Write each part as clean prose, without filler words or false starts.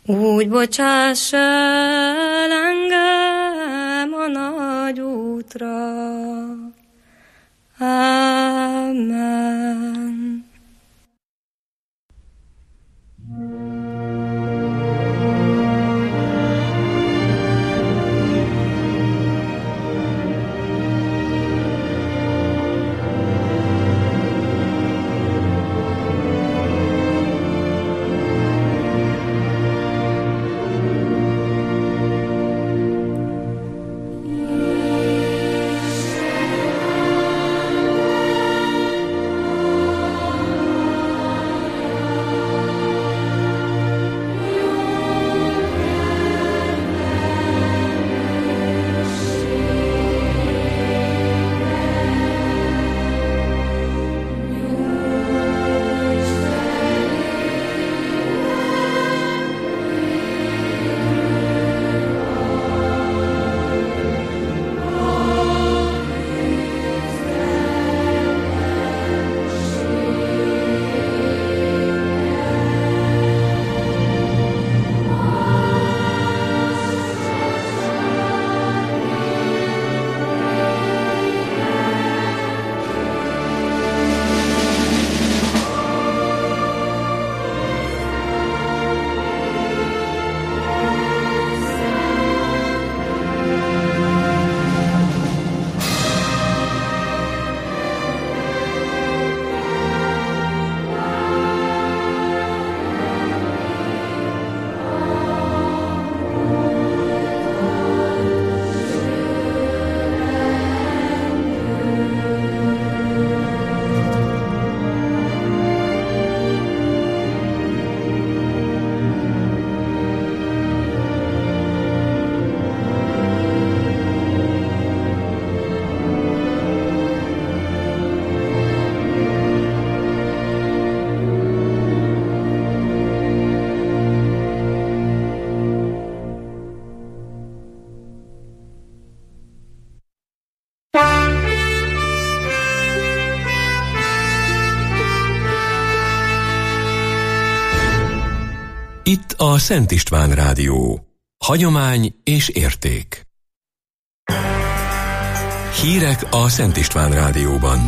Úgy bocsáss el engem a nagy útra. Amen. Itt a Szent István Rádió. Hagyomány és érték. Hírek a Szent István Rádióban.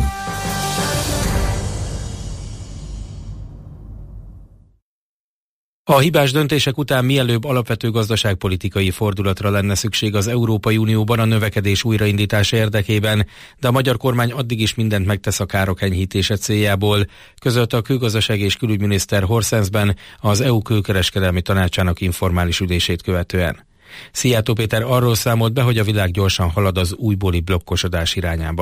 A hibás döntések után mielőbb alapvető gazdaságpolitikai fordulatra lenne szükség az Európai Unióban a növekedés újraindítása érdekében, de a magyar kormány addig is mindent megtesz a károk enyhítése céljából, közölte a külgazdasági és külügyminiszter Horszenzben az EU külkereskedelmi tanácsának informális ülését követően. Szijjártó Péter arról számolt be, hogy a világ gyorsan halad az újbóli blokkosodás irányába.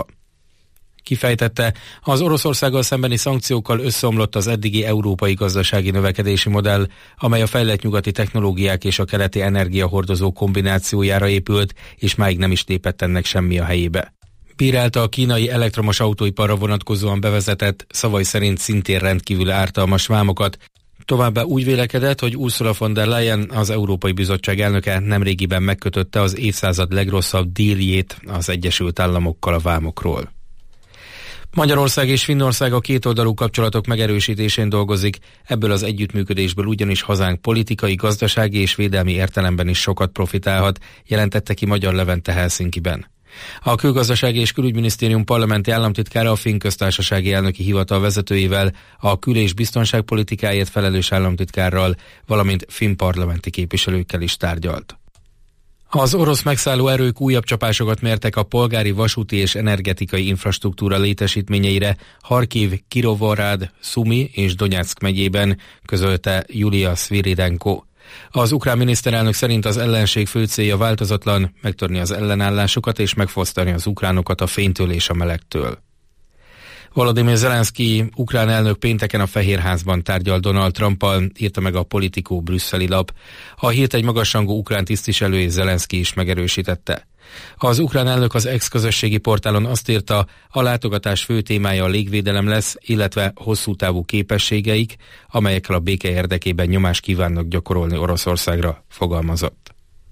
Kifejtette, az Oroszországgal szembeni szankciókkal összeomlott az eddigi európai gazdasági növekedési modell, amely a fejlett nyugati technológiák és a keleti energiahordozó kombinációjára épült, és máig nem is lépett ennek semmi a helyébe. Bírálta a kínai elektromos autóiparra vonatkozóan bevezetett, szavai szerint szintén rendkívül ártalmas vámokat. Továbbá úgy vélekedett, hogy Ursula von der Leyen, az Európai Bizottság elnöke nemrégiben megkötötte az évszázad legrosszabb díljét az Egyesült Államokkal a vámokról. Magyarország és Finnország a kétoldalú kapcsolatok megerősítésén dolgozik, ebből az együttműködésből ugyanis hazánk politikai, gazdasági és védelmi értelemben is sokat profitálhat, jelentette ki Magyar Levente Helsinkiben. A Külgazdasági és Külügyminisztérium parlamenti államtitkára a Finn köztársasági elnöki hivatal vezetőivel, a kül- és biztonságpolitikáért felelős államtitkárral, valamint finn parlamenti képviselőkkel is tárgyalt. Az orosz megszálló erők újabb csapásokat mértek a polgári, vasúti és energetikai infrastruktúra létesítményeire Harkiv, Kirovohrad, Szumi és Donyeck megyében, közölte Julia Sviridenko. Az ukrán miniszterelnök szerint az ellenség fő célja változatlan, megtörni az ellenállásokat és megfosztani az ukránokat a fénytől és a melegtől. Volodymyr Zelenszky ukrán elnök pénteken a Fehérházban tárgyal Donald Trumpal, írta meg a Politico brüsszeli lap. A hírt egy magasrangú ukrán tisztviselő és Zelenszky is megerősítette. Az ukrán elnök az ex-közösségi portálon azt írta, a látogatás fő témája a légvédelem lesz, illetve hosszú távú képességeik, amelyekkel a béke érdekében nyomást kívánnak gyakorolni Oroszországra, fogalmazott.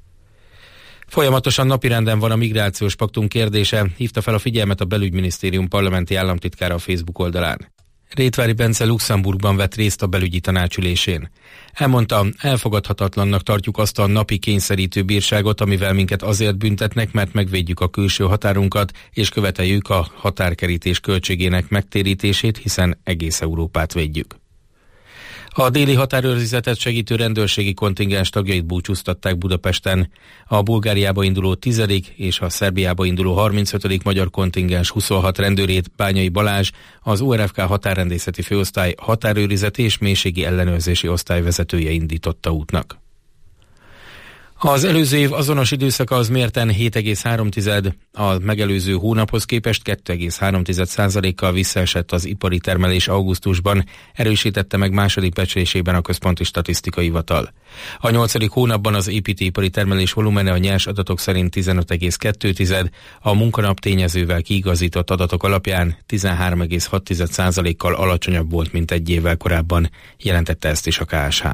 Folyamatosan napirenden van a migrációs paktum kérdése, hívta fel a figyelmet a belügyminisztérium parlamenti államtitkára a Facebook oldalán. Rétvári Bence Luxemburgban vett részt a belügyi tanácsülésén. Elmondta, elfogadhatatlannak tartjuk azt a napi kényszerítő bírságot, amivel minket azért büntetnek, mert megvédjük a külső határunkat, és követeljük a határkerítés költségének megtérítését, hiszen egész Európát védjük. A déli határőrizetet segítő rendőrségi kontingens tagjait búcsúztatták Budapesten. A Bulgáriába induló 10. és a Szerbiába induló 35. magyar kontingens 26 rendőrét Bányai Balázs, az URFK határrendészeti főosztály határőrizeti és mélységi ellenőrzési osztályvezetője indította útnak. Az előző év azonos időszaka az mérten 7,3, a megelőző hónaphoz képest 2,3%-kal visszaesett az ipari termelés augusztusban, erősítette meg második becslésében a Központi Statisztikai Hivatal. A 8. hónapban az építőipari termelés volumene a nyers adatok szerint 15,2, a munkanap tényezővel kiigazított adatok alapján 13,6%-kal alacsonyabb volt, mint egy évvel korábban, jelentette ezt is a KSH.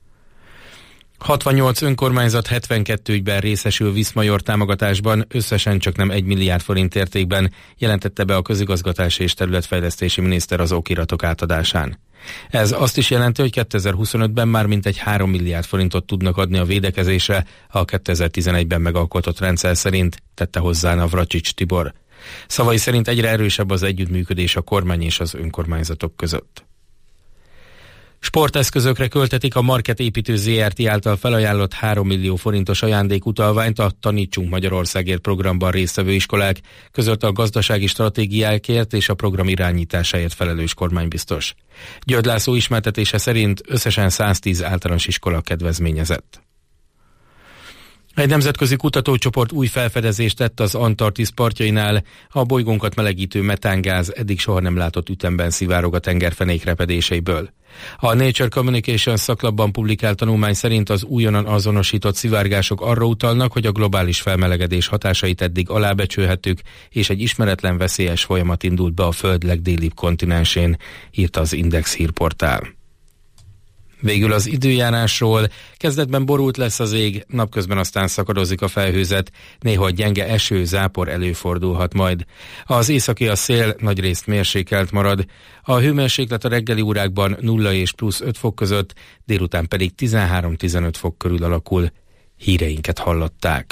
68 önkormányzat 72 ügyben részesül Viszmajor támogatásban, összesen csak nem 1 milliárd forint értékben, jelentette be a közigazgatási és területfejlesztési miniszter az okiratok átadásán. Ez azt is jelenti, hogy 2025-ben már mintegy 3 milliárd forintot tudnak adni a védekezésre a 2011-ben megalkotott rendszer szerint, tette hozzá Navracsics Tibor. Szavai szerint egyre erősebb az együttműködés a kormány és az önkormányzatok között. Sporteszközökre költetik a Market Építő Zrt. Által felajánlott 3 millió forintos ajándékutalványt a Tanítsunk Magyarországért programban résztvevő iskolák, között a gazdasági stratégiákért és a program irányításáért felelős kormánybiztos. György László ismertetése szerint összesen 110 általános iskola kedvezményezett. Egy nemzetközi kutatócsoport új felfedezést tett az Antarktisz partjainál. A bolygónkat melegítő metángáz eddig soha nem látott ütemben szivárog a tengerfenék repedéseiből. A Nature Communications szaklapban publikált tanulmány szerint az újonnan azonosított szivárgások arra utalnak, hogy a globális felmelegedés hatásait eddig alábecsülhettük, és egy ismeretlen veszélyes folyamat indult be a Föld legdélibb kontinensén, írta az Index hírportál. Végül az időjárásról. Kezdetben borult lesz az ég, napközben aztán szakadozik a felhőzet, néha gyenge eső, zápor előfordulhat majd. Az északi a szél nagyrészt mérsékelt marad, a hőmérséklet a reggeli órákban 0 és plusz 5 fok között, délután pedig 13-15 fok körül alakul. Híreinket hallották.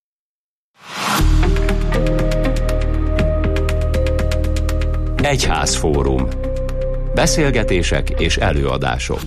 Egyházfórum. Beszélgetések és előadások.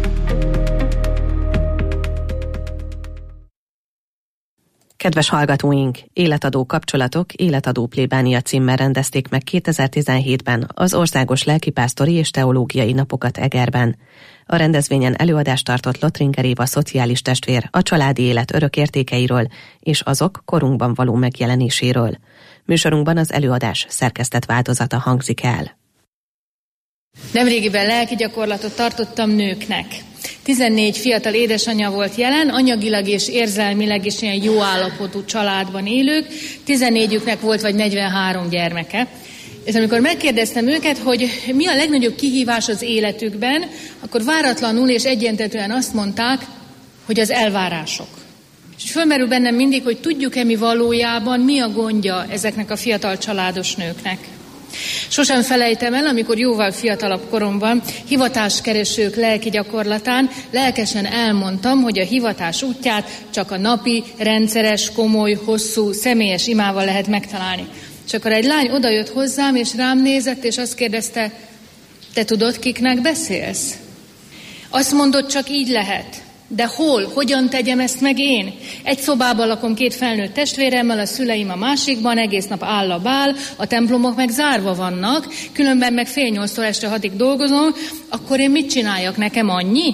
Kedves hallgatóink, Életadó kapcsolatok, Életadó plébánia címmel rendezték meg 2017-ben az Országos Lelkipásztori és Teológiai Napokat Egerben. A rendezvényen előadást tartott Lotringer Éva szociális testvér a családi élet örök értékeiről és azok korunkban való megjelenéséről. Műsorunkban az előadás szerkesztett változata hangzik el. Nemrégiben lelki gyakorlatot tartottam nőknek. 14 fiatal édesanyja volt jelen, anyagilag és érzelmileg is ilyen jó állapotú családban élők, 14-üknek volt vagy 43 gyermeke. És amikor megkérdeztem őket, hogy mi a legnagyobb kihívás az életükben, akkor váratlanul és egyentetően azt mondták, hogy az elvárások. És fölmerül bennem mindig, hogy tudjuk-e mi valójában, mi a gondja ezeknek a fiatal családos nőknek. Sosem felejtem el, amikor jóval fiatalabb koromban hivatáskeresők lelki gyakorlatán lelkesen elmondtam, hogy a hivatás útját csak a napi, rendszeres, komoly, hosszú, személyes imával lehet megtalálni. És akkor egy lány odajött hozzám, és rám nézett, és azt kérdezte, te tudod, kiknek beszélsz? Azt mondod, csak így lehet. De hol? Hogyan tegyem ezt meg én? Egy szobában lakom 2 felnőtt testvéremmel, a szüleim a másikban, egész nap áll a bál, a templomok meg zárva vannak, különben meg 7:30-tól este 6-ig dolgozom, akkor én mit csináljak, nekem annyi?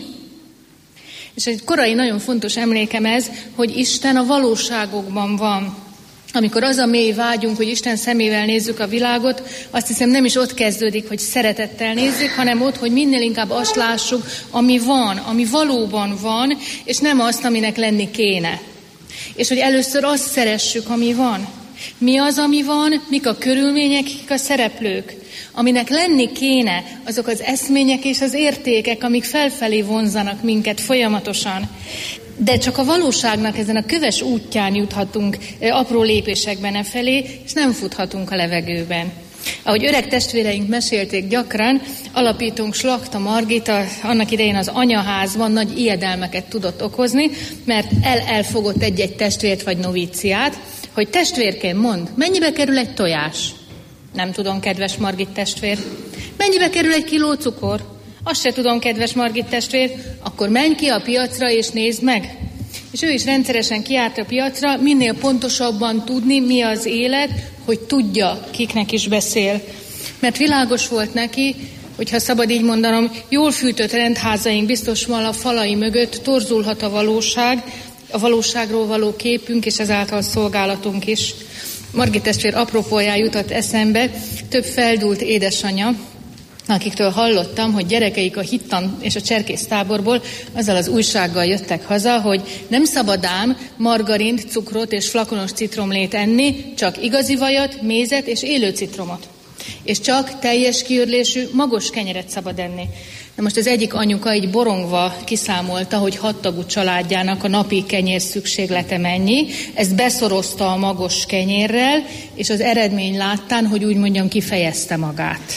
És egy korai nagyon fontos emlékem ez, hogy Isten a valóságokban van. Amikor az a mély vágyunk, hogy Isten szemével nézzük a világot, azt hiszem nem is ott kezdődik, hogy szeretettel nézzük, hanem ott, hogy minél inkább azt lássuk, ami van, ami valóban van, és nem azt, aminek lenni kéne. És hogy először azt szeressük, ami van. Mi az, ami van, mik a körülmények, kik a szereplők. Aminek lenni kéne, azok az eszmények és az értékek, amik felfelé vonzanak minket folyamatosan. De csak a valóságnak ezen a köves útján juthatunk apró lépésekben e felé, és nem futhatunk a levegőben. Ahogy öreg testvéreink mesélték gyakran, alapítónk Slachta Margita annak idején az anyaházban nagy ijedelmeket tudott okozni, mert elfogott egy-egy testvért vagy novíciát, hogy testvérként mondd, mennyibe kerül egy tojás? Nem tudom, kedves Margit testvér. Mennyibe kerül egy kiló cukor? Azt se tudom, kedves Margit testvér. Akkor menj ki a piacra és nézd meg. És ő is rendszeresen kiállt a piacra, minél pontosabban tudni, mi az élet, hogy tudja, kiknek is beszél. Mert világos volt neki, hogyha szabad így mondanom, jól fűtött rendházaink biztos a falai mögött torzulhat a valóságról való képünk, és ezáltal szolgálatunk is. Margit testvér apropóján jutott eszembe több feldúlt édesanyja, akiktől hallottam, hogy gyerekeik a hittan és a cserkész táborból azzal az újsággal jöttek haza, hogy nem szabad ám margarint, cukrot és flakonos citromlét enni, csak igazi vajat, mézet és élő citromot. És csak teljes kiörlésű, magos kenyeret szabad enni. Na most az egyik anyuka így borongva kiszámolta, hogy 6 tagú családjának a napi kenyér szükséglete mennyi. Ezt beszorozta a magos kenyérrel, és az eredmény láttán, hogy úgy mondjam, kifejezte magát.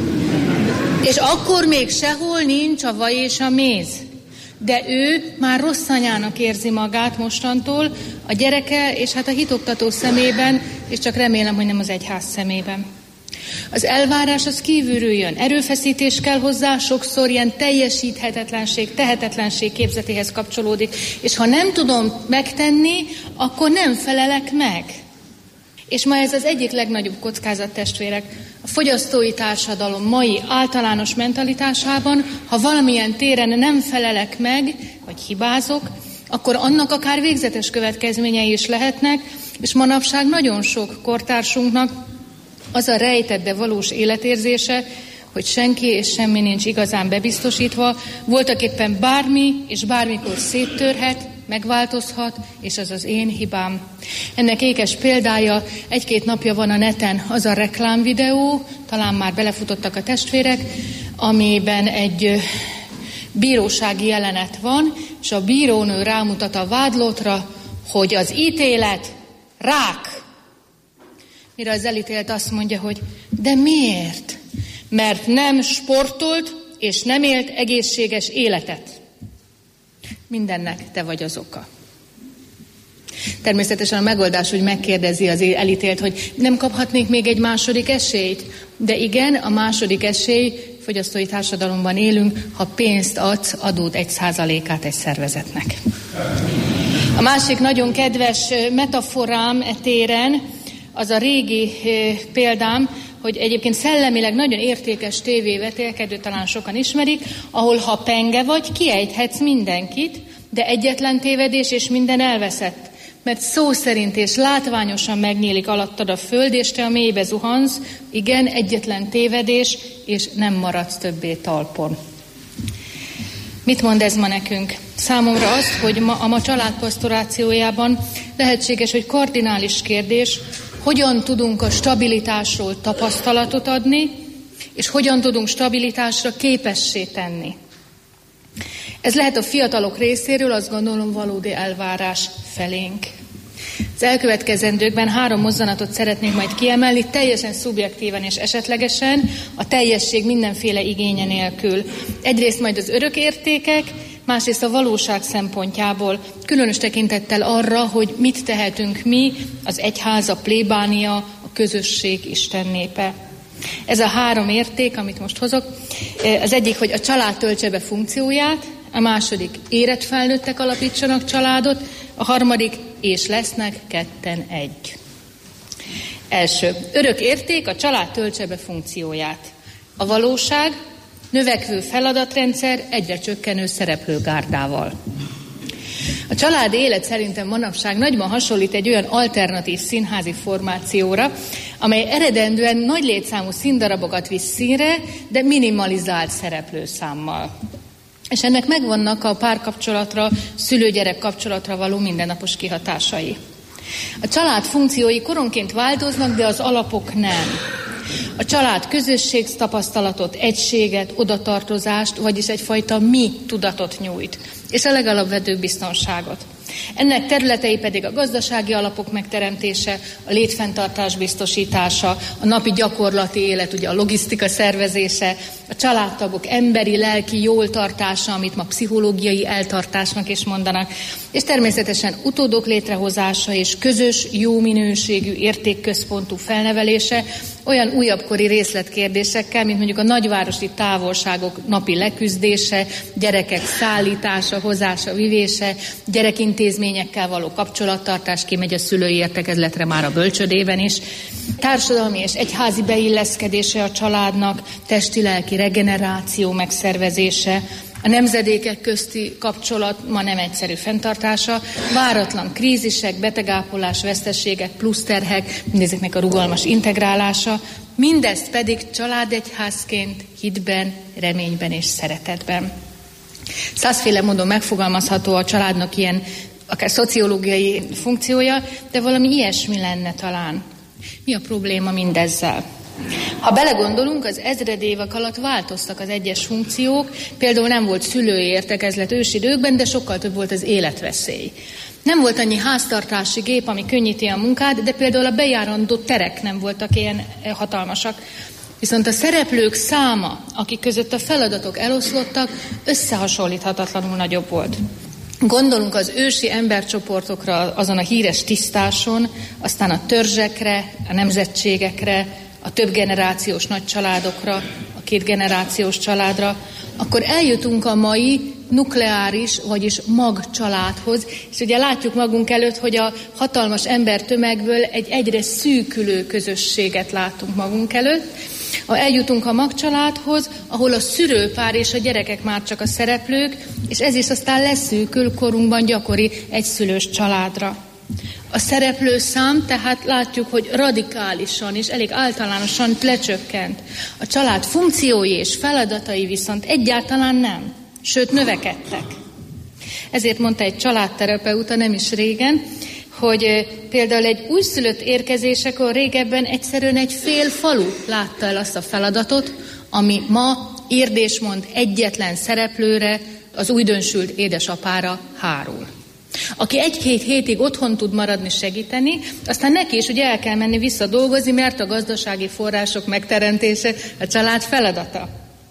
És akkor még sehol nincs a vaj és a méz. De ő már rossz anyának érzi magát mostantól, a gyereke és hát a hitoktató szemében, és csak remélem, hogy nem az egyház szemében. Az elvárás az kívülről jön, erőfeszítés kell hozzá, sokszor ilyen teljesíthetetlenség, tehetetlenség képzetéhez kapcsolódik, és ha nem tudom megtenni, akkor nem felelek meg. És ma ez az egyik legnagyobb kockázat, testvérek. A fogyasztói társadalom mai általános mentalitásában, ha valamilyen téren nem felelek meg, vagy hibázok, akkor annak akár végzetes következményei is lehetnek, és manapság nagyon sok kortársunknak az a rejtett, de valós életérzése, hogy senki és semmi nincs igazán bebiztosítva, voltaképpen bármi és bármikor széttörhet, megváltozhat, és az az én hibám. Ennek ékes példája, 1-2 napja van a neten az a reklámvideó, talán már belefutottak a testvérek, amiben egy bírósági jelenet van, és a bírónő rámutat a vádlottra, hogy az ítélet rák. Mire az elítélt azt mondja, hogy de miért? Mert nem sportolt és nem élt egészséges életet. Mindennek te vagy az oka. Természetesen a megoldás úgy megkérdezi az elítélt, hogy nem kaphatnék még egy második esélyt? De igen, a második esély, fogyasztói társadalomban élünk, ha pénzt adsz, adód 1%-át egy szervezetnek. A másik nagyon kedves metaforám e téren, az a régi példám, hogy egyébként szellemileg nagyon értékes tévévetélkedő, talán sokan ismerik, ahol ha penge vagy, kiejthetsz mindenkit, de egyetlen tévedés és minden elveszett. Mert szó szerint és látványosan megnyílik alattad a föld, és te a mélybe zuhansz, igen, egyetlen tévedés, és nem maradsz többé talpon. Mit mond ez ma nekünk? Számomra azt, hogy a ma családpastorációjában lehetséges, hogy kardinális kérdés, hogyan tudunk a stabilitásról tapasztalatot adni, és hogyan tudunk stabilitásra képessé tenni. Ez lehet a fiatalok részéről, azt gondolom, valódi elvárás felénk. Az elkövetkezendőkben 3 mozzanatot szeretnék majd kiemelni, teljesen szubjektíven és esetlegesen, a teljesség mindenféle igénye nélkül. Egyrészt majd az örök értékek, másrészt a valóság szempontjából, különös tekintettel arra, hogy mit tehetünk mi, az egyház, a plébánia, a közösség, Isten népe. Ez a 3 érték, amit most hozok, az egyik, hogy a család töltse be funkcióját, a második, érett felnőttek alapítsanak családot, a harmadik, és lesznek ketten egy. Első, örök érték, a család töltse be funkcióját. A valóság, növekvő feladatrendszer, egyre csökkenő szereplőgárdával. A családi élet szerintem manapság nagyban hasonlít egy olyan alternatív színházi formációra, amely eredendően nagy létszámú színdarabokat visz színre, de minimalizált szereplőszámmal. És ennek megvannak a párkapcsolatra, szülő-gyerek kapcsolatra való mindennapos kihatásai. A család funkciói koronként változnak, de az alapok nem. A család közösségtapasztalatot, egységet, odatartozást, vagyis egyfajta mi tudatot nyújt, és a legalapvetőbb biztonságot. Ennek területei pedig a gazdasági alapok megteremtése, a létfenntartás biztosítása, a napi gyakorlati élet, ugye a logisztika szervezése, a családtagok emberi, lelki jól tartása, amit ma pszichológiai eltartásnak is mondanak, és természetesen utódok létrehozása és közös, jó minőségű, értékközpontú felnevelése olyan újabbkori részletkérdésekkel, mint mondjuk a nagyvárosi távolságok napi leküzdése, gyerekek szállítása, hozása, vivése, gyerekintézményekkel való kapcsolattartás, kimegy a szülői értekezletre már a bölcsödében is, társadalmi és egyházi beilleszkedése a családnak, testi-lelki regeneráció megszervezése, a nemzedékek közti kapcsolat ma nem egyszerű fenntartása, váratlan krízisek, betegápolás, veszteségek, pluszterhek, mindezeknek a rugalmas integrálása, mindezt pedig családegyházként, hitben, reményben és szeretetben. 100-féle módon megfogalmazható a családnak ilyen akár szociológiai funkciója, de valami ilyesmi lenne talán. Mi a probléma mindezzel? Ha belegondolunk, az ezred évek alatt változtak az egyes funkciók, például nem volt szülői értekezlet ősidőkben, de sokkal több volt az életveszély. Nem volt annyi háztartási gép, ami könnyíti a munkát, de például a bejárandó terek nem voltak ilyen hatalmasak. Viszont a szereplők száma, akik között a feladatok eloszlottak, összehasonlíthatatlanul nagyobb volt. Gondolunk az ősi embercsoportokra, azon a híres tisztáson, aztán a törzsekre, a nemzetségekre, a több generációs nagy családokra, a 2 generációs családra, akkor eljutunk a mai nukleáris, vagyis magcsaládhoz, és ugye látjuk magunk előtt, hogy a hatalmas embertömegből egy egyre szűkülő közösséget látunk magunk előtt. Eljutunk a magcsaládhoz, ahol a szülőpár és a gyerekek már csak a szereplők, és ez is aztán leszűkül korunkban gyakori egyszülős családra. A szereplő szám tehát látjuk, hogy radikálisan és elég általánosan lecsökkent. A család funkciói és feladatai viszont egyáltalán nem, sőt növekedtek. Ezért mondta egy családterapeuta nem is régen, hogy például egy újszülött érkezésekor régebben egyszerűen egy fél falu látta el azt a feladatot, ami ma Érdésmond egyetlen szereplőre, az újdonsült édesapára hárul. Aki 1-2 hétig otthon tud maradni, segíteni, aztán neki is ugye el kell menni visszadolgozni, mert a gazdasági források megteremtése a család feladata.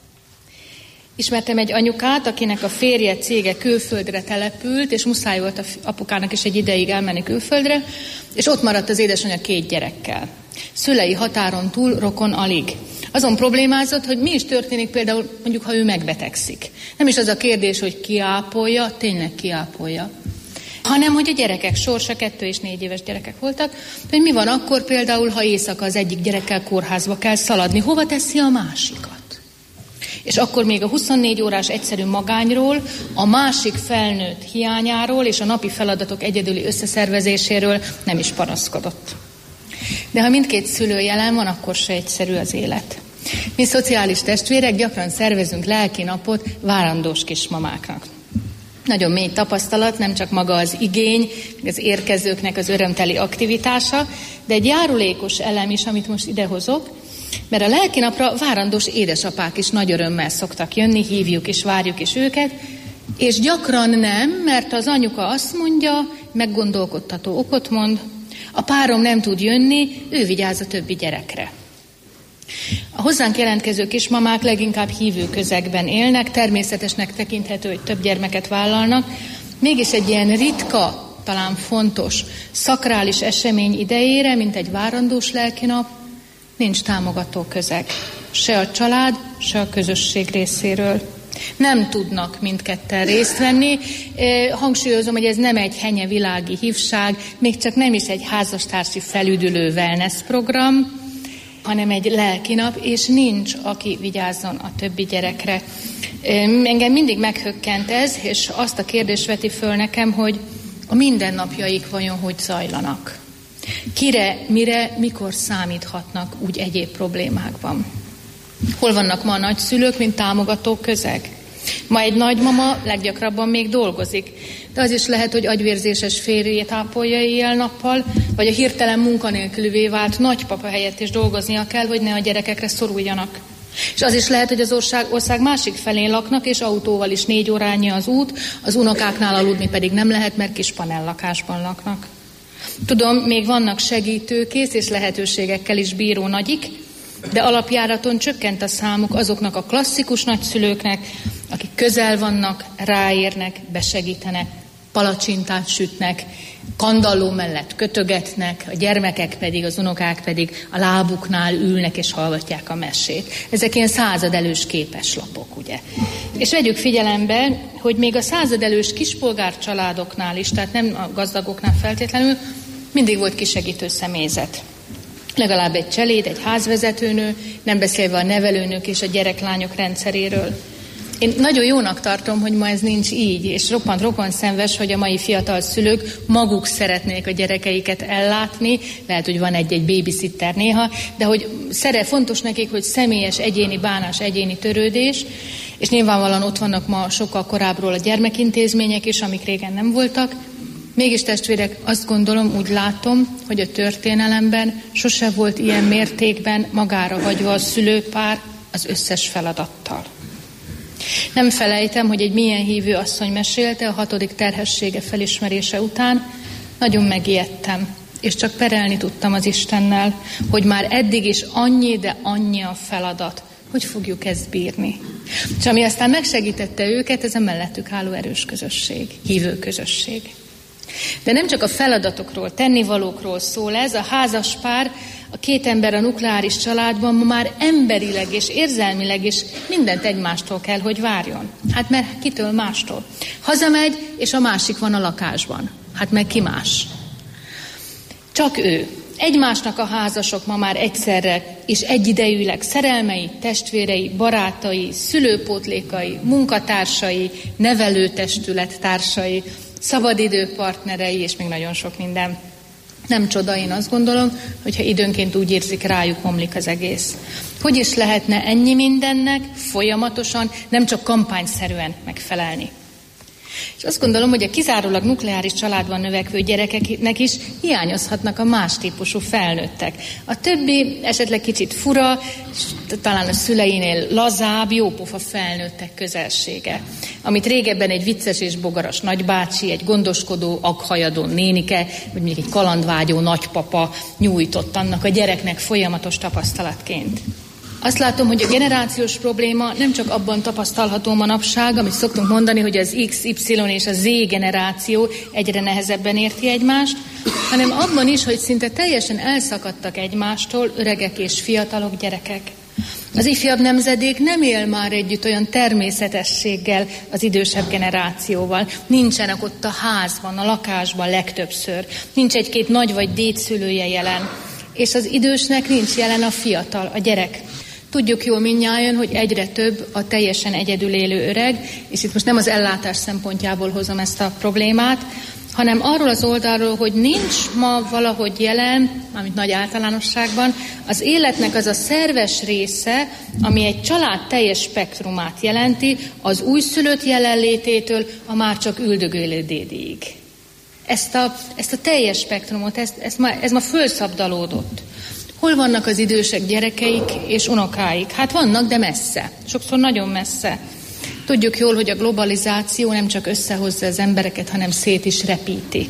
Ismertem egy anyukát, akinek a férje cége külföldre települt, és muszáj volt az apukának is egy ideig elmenni külföldre, és ott maradt az édesanyja 2 gyerekkel. Szülei határon túl, rokon alig. Azon problémázott, hogy mi is történik például, mondjuk, ha ő megbetegszik. Nem is az a kérdés, hogy ki ápolja, tényleg ki ápolja, hanem hogy a gyerekek sorsa, 2 és 4 éves gyerekek voltak, hogy mi van akkor például, ha éjszaka az egyik gyerekkel kórházba kell szaladni, hova teszi a másikat? És akkor még a 24 órás egyszerű magányról, a másik felnőtt hiányáról és a napi feladatok egyedüli összeszervezéséről nem is panaszkodott. De ha mindkét szülő jelen van, akkor se egyszerű az élet. Mi szociális testvérek gyakran szervezünk lelki napot várandós kismamáknak. Nagyon mély tapasztalat, nem csak maga az igény, az érkezőknek az örömteli aktivitása, de egy járulékos elem is, amit most idehozok, mert a lelkinapra várandós édesapák is nagy örömmel szoktak jönni, hívjuk és várjuk is őket, és gyakran nem, mert az anyuka azt mondja, meggondolkodtató okot mond, a párom nem tud jönni, ő vigyáz a többi gyerekre. A hozzánk jelentkező kismamák leginkább hívő közegben élnek, természetesnek tekinthető, hogy több gyermeket vállalnak, mégis egy ilyen ritka, talán fontos, szakrális esemény idejére, mint egy várandós lelkinap, nincs támogató közeg. Se a család, se a közösség részéről. Nem tudnak mindketten részt venni. Hangsúlyozom, hogy ez nem egy henyevilági hívság, még csak nem is egy házastársi felüdülő wellness program, hanem egy lelkinap, és nincs, aki vigyázzon a többi gyerekre. Engem mindig meghökkent ez, és azt a kérdést veti föl nekem, hogy a mindennapjaik vajon hogy zajlanak. Kire, mire, mikor számíthatnak úgy egyéb problémákban? Hol vannak ma a nagyszülők, mint támogató közeg? Ma egy nagymama leggyakrabban még dolgozik, de az is lehet, hogy agyvérzéses férjét ápolja éjjel-nappal, vagy a hirtelen munkanélkülűvé vált nagypapa helyett is dolgoznia kell, hogy ne a gyerekekre szoruljanak. És az is lehet, hogy az ország másik felén laknak, és autóval is 4 órányi az út, az unokáknál aludni pedig nem lehet, mert kis panellakásban laknak. Tudom, még vannak segítőkész és lehetőségekkel is bíró nagyik, de alapjáraton csökkent a számuk azoknak a klasszikus nagyszülőknek, akik közel vannak, ráérnek, besegítenek, palacsintát sütnek, kandalló mellett kötögetnek, a gyermekek pedig, az unokák pedig a lábuknál ülnek és hallgatják a mesét. Ezek ilyen századelős képeslapok, ugye? És vegyük figyelembe, hogy még a századelős kispolgár családoknál is, tehát nem a gazdagoknál feltétlenül, mindig volt kisegítő személyzet. Legalább egy cseléd, egy házvezetőnő, nem beszélve a nevelőnök és a gyereklányok rendszeréről. Én nagyon jónak tartom, hogy ma ez nincs így, és roppant rokonszenves, hogy a mai fiatal szülők maguk szeretnék a gyerekeiket ellátni, lehet, hogy van egy babysitter néha, de hogy fontos nekik, hogy személyes, egyéni bánás, egyéni törődés, és nyilvánvalóan ott vannak ma sokkal korábbról a gyermekintézmények is, amik régen nem voltak. Mégis testvérek, azt gondolom, úgy látom, hogy a történelemben sose volt ilyen mértékben magára hagyva a szülőpár az összes feladattal. Nem felejtem, hogy egy milyen hívő asszony mesélte a 6. terhessége felismerése után, nagyon megijedtem, és csak perelni tudtam az Istennel, hogy már eddig is annyi, de annyi a feladat, hogy fogjuk ezt bírni. És ami aztán megsegítette őket, ez a mellettük álló erős közösség, hívő közösség. De nem csak a feladatokról, tennivalókról szól ez, a házas pár, a 2 ember a nukleáris családban ma már emberileg és érzelmileg is mindent egymástól kell, hogy várjon. Hát mert kitől mástól? Hazamegy, és a másik van a lakásban. Hát meg ki más? Csak ő. Egymásnak a házasok ma már egyszerre és egyidejűleg szerelmei, testvérei, barátai, szülőpótlékai, munkatársai, nevelőtestület társai, szabadidőpartnerei, és még nagyon sok minden. Nem csoda, én azt gondolom, hogyha időnként úgy érzik, rájuk omlik az egész. Hogy is lehetne ennyi mindennek folyamatosan, nem csak kampányszerűen megfelelni? És azt gondolom, hogy a kizárólag nukleáris családban növekvő gyerekeknek is hiányozhatnak a más típusú felnőttek. A többi esetleg kicsit fura, talán a szüleinél lazább, jópofa felnőttek közelsége. Amit régebben egy vicces és bogaras nagybácsi, egy gondoskodó, aghajadó nénike, vagy még egy kalandvágyó nagypapa nyújtott annak a gyereknek folyamatos tapasztalatként. Azt látom, hogy a generációs probléma nem csak abban tapasztalható manapság, amit szoktunk mondani, hogy az X, Y és a Z generáció egyre nehezebben érti egymást, hanem abban is, hogy szinte teljesen elszakadtak egymástól öregek és fiatalok, gyerekek. Az ifjabb nemzedék nem él már együtt olyan természetességgel az idősebb generációval. Nincsenek ott a házban, a lakásban legtöbbször. Nincs egy-két nagy vagy dédszülője jelen. És az idősnek nincs jelen a fiatal, a gyerek. Tudjuk jól mindnyájan, hogy egyre több a teljesen egyedül élő öreg, és itt most nem az ellátás szempontjából hozom ezt a problémát, hanem arról az oldalról, hogy nincs ma valahogy jelen, amit nagy általánosságban, az életnek az a szerves része, ami egy család teljes spektrumát jelenti, az újszülött jelenlététől a már csak üldögélő dédiig. Ezt a teljes spektrumot, ez ma fölszabdalódott. Hol vannak az idősek gyerekeik és unokáik? Hát vannak, de messze. Sokszor nagyon messze. Tudjuk jól, hogy a globalizáció nem csak összehozza az embereket, hanem szét is repíti.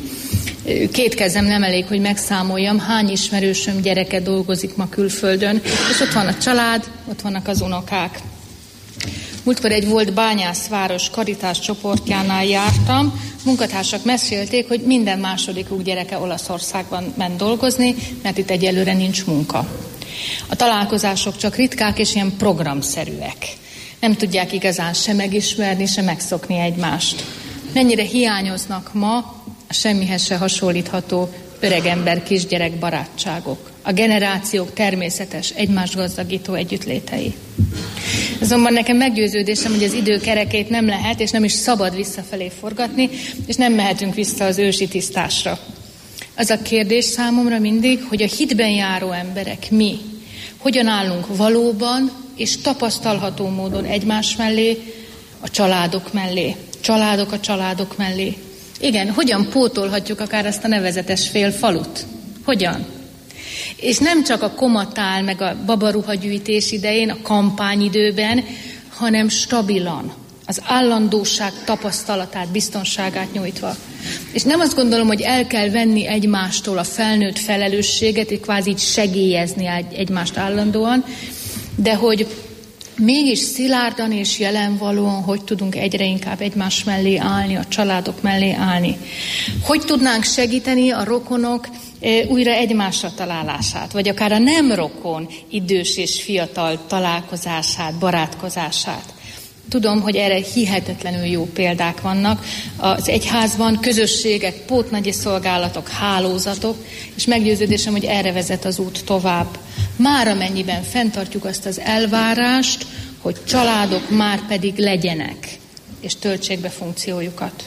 2 kezem nem elég, hogy megszámoljam, hány ismerősöm gyereke dolgozik ma külföldön, és ott van a család, ott vannak az unokák. Múltkor egy volt bányászváros karitás csoportjánál jártam, munkatársak mesélték, hogy minden másodikuk gyereke Olaszországban ment dolgozni, mert itt egyelőre nincs munka. A találkozások csak ritkák és ilyen programszerűek. Nem tudják igazán se megismerni, se megszokni egymást. Mennyire hiányoznak ma a semmihez se hasonlítható öregember kisgyerek barátságok, a generációk természetes, egymást gazdagító együttlétei. Azonban nekem meggyőződésem, hogy az idő kerekét nem lehet, és nem is szabad visszafelé forgatni, és nem mehetünk vissza az ősi tisztásra. Az a kérdés számomra mindig, hogy a hitben járó emberek mi, hogyan állunk valóban és tapasztalható módon egymás mellé, a családok mellé, családok a családok mellé. Igen, hogyan pótolhatjuk akár ezt a nevezetes fél falut? Hogyan? És nem csak a komatál, meg a babaruhagyűjtés idején, a kampányidőben, hanem stabilan, az állandóság tapasztalatát, biztonságát nyújtva. És nem azt gondolom, hogy el kell venni egymástól a felnőtt felelősséget, és kvázi így segélyezni egymást állandóan, de hogy mégis szilárdan és jelenvalóan, hogy tudunk egyre inkább egymás mellé állni, a családok mellé állni. Hogy tudnánk segíteni a rokonok újra egymásra találását, vagy akár a nem rokon idős és fiatal találkozását, barátkozását. Tudom, hogy erre hihetetlenül jó példák vannak az egyházban, közösségek, pótnagyi szolgálatok, hálózatok, és meggyőződésem, hogy erre vezet az út tovább. Már amennyiben fenntartjuk azt az elvárást, hogy családok már pedig legyenek, és töltsék be funkciójukat.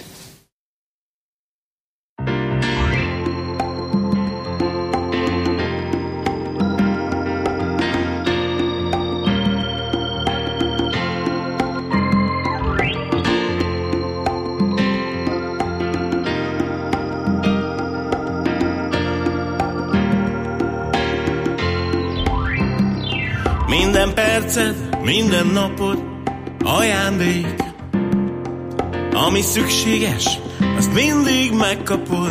Minden perced, minden napod ajándék. Ami szükséges, azt mindig megkapod.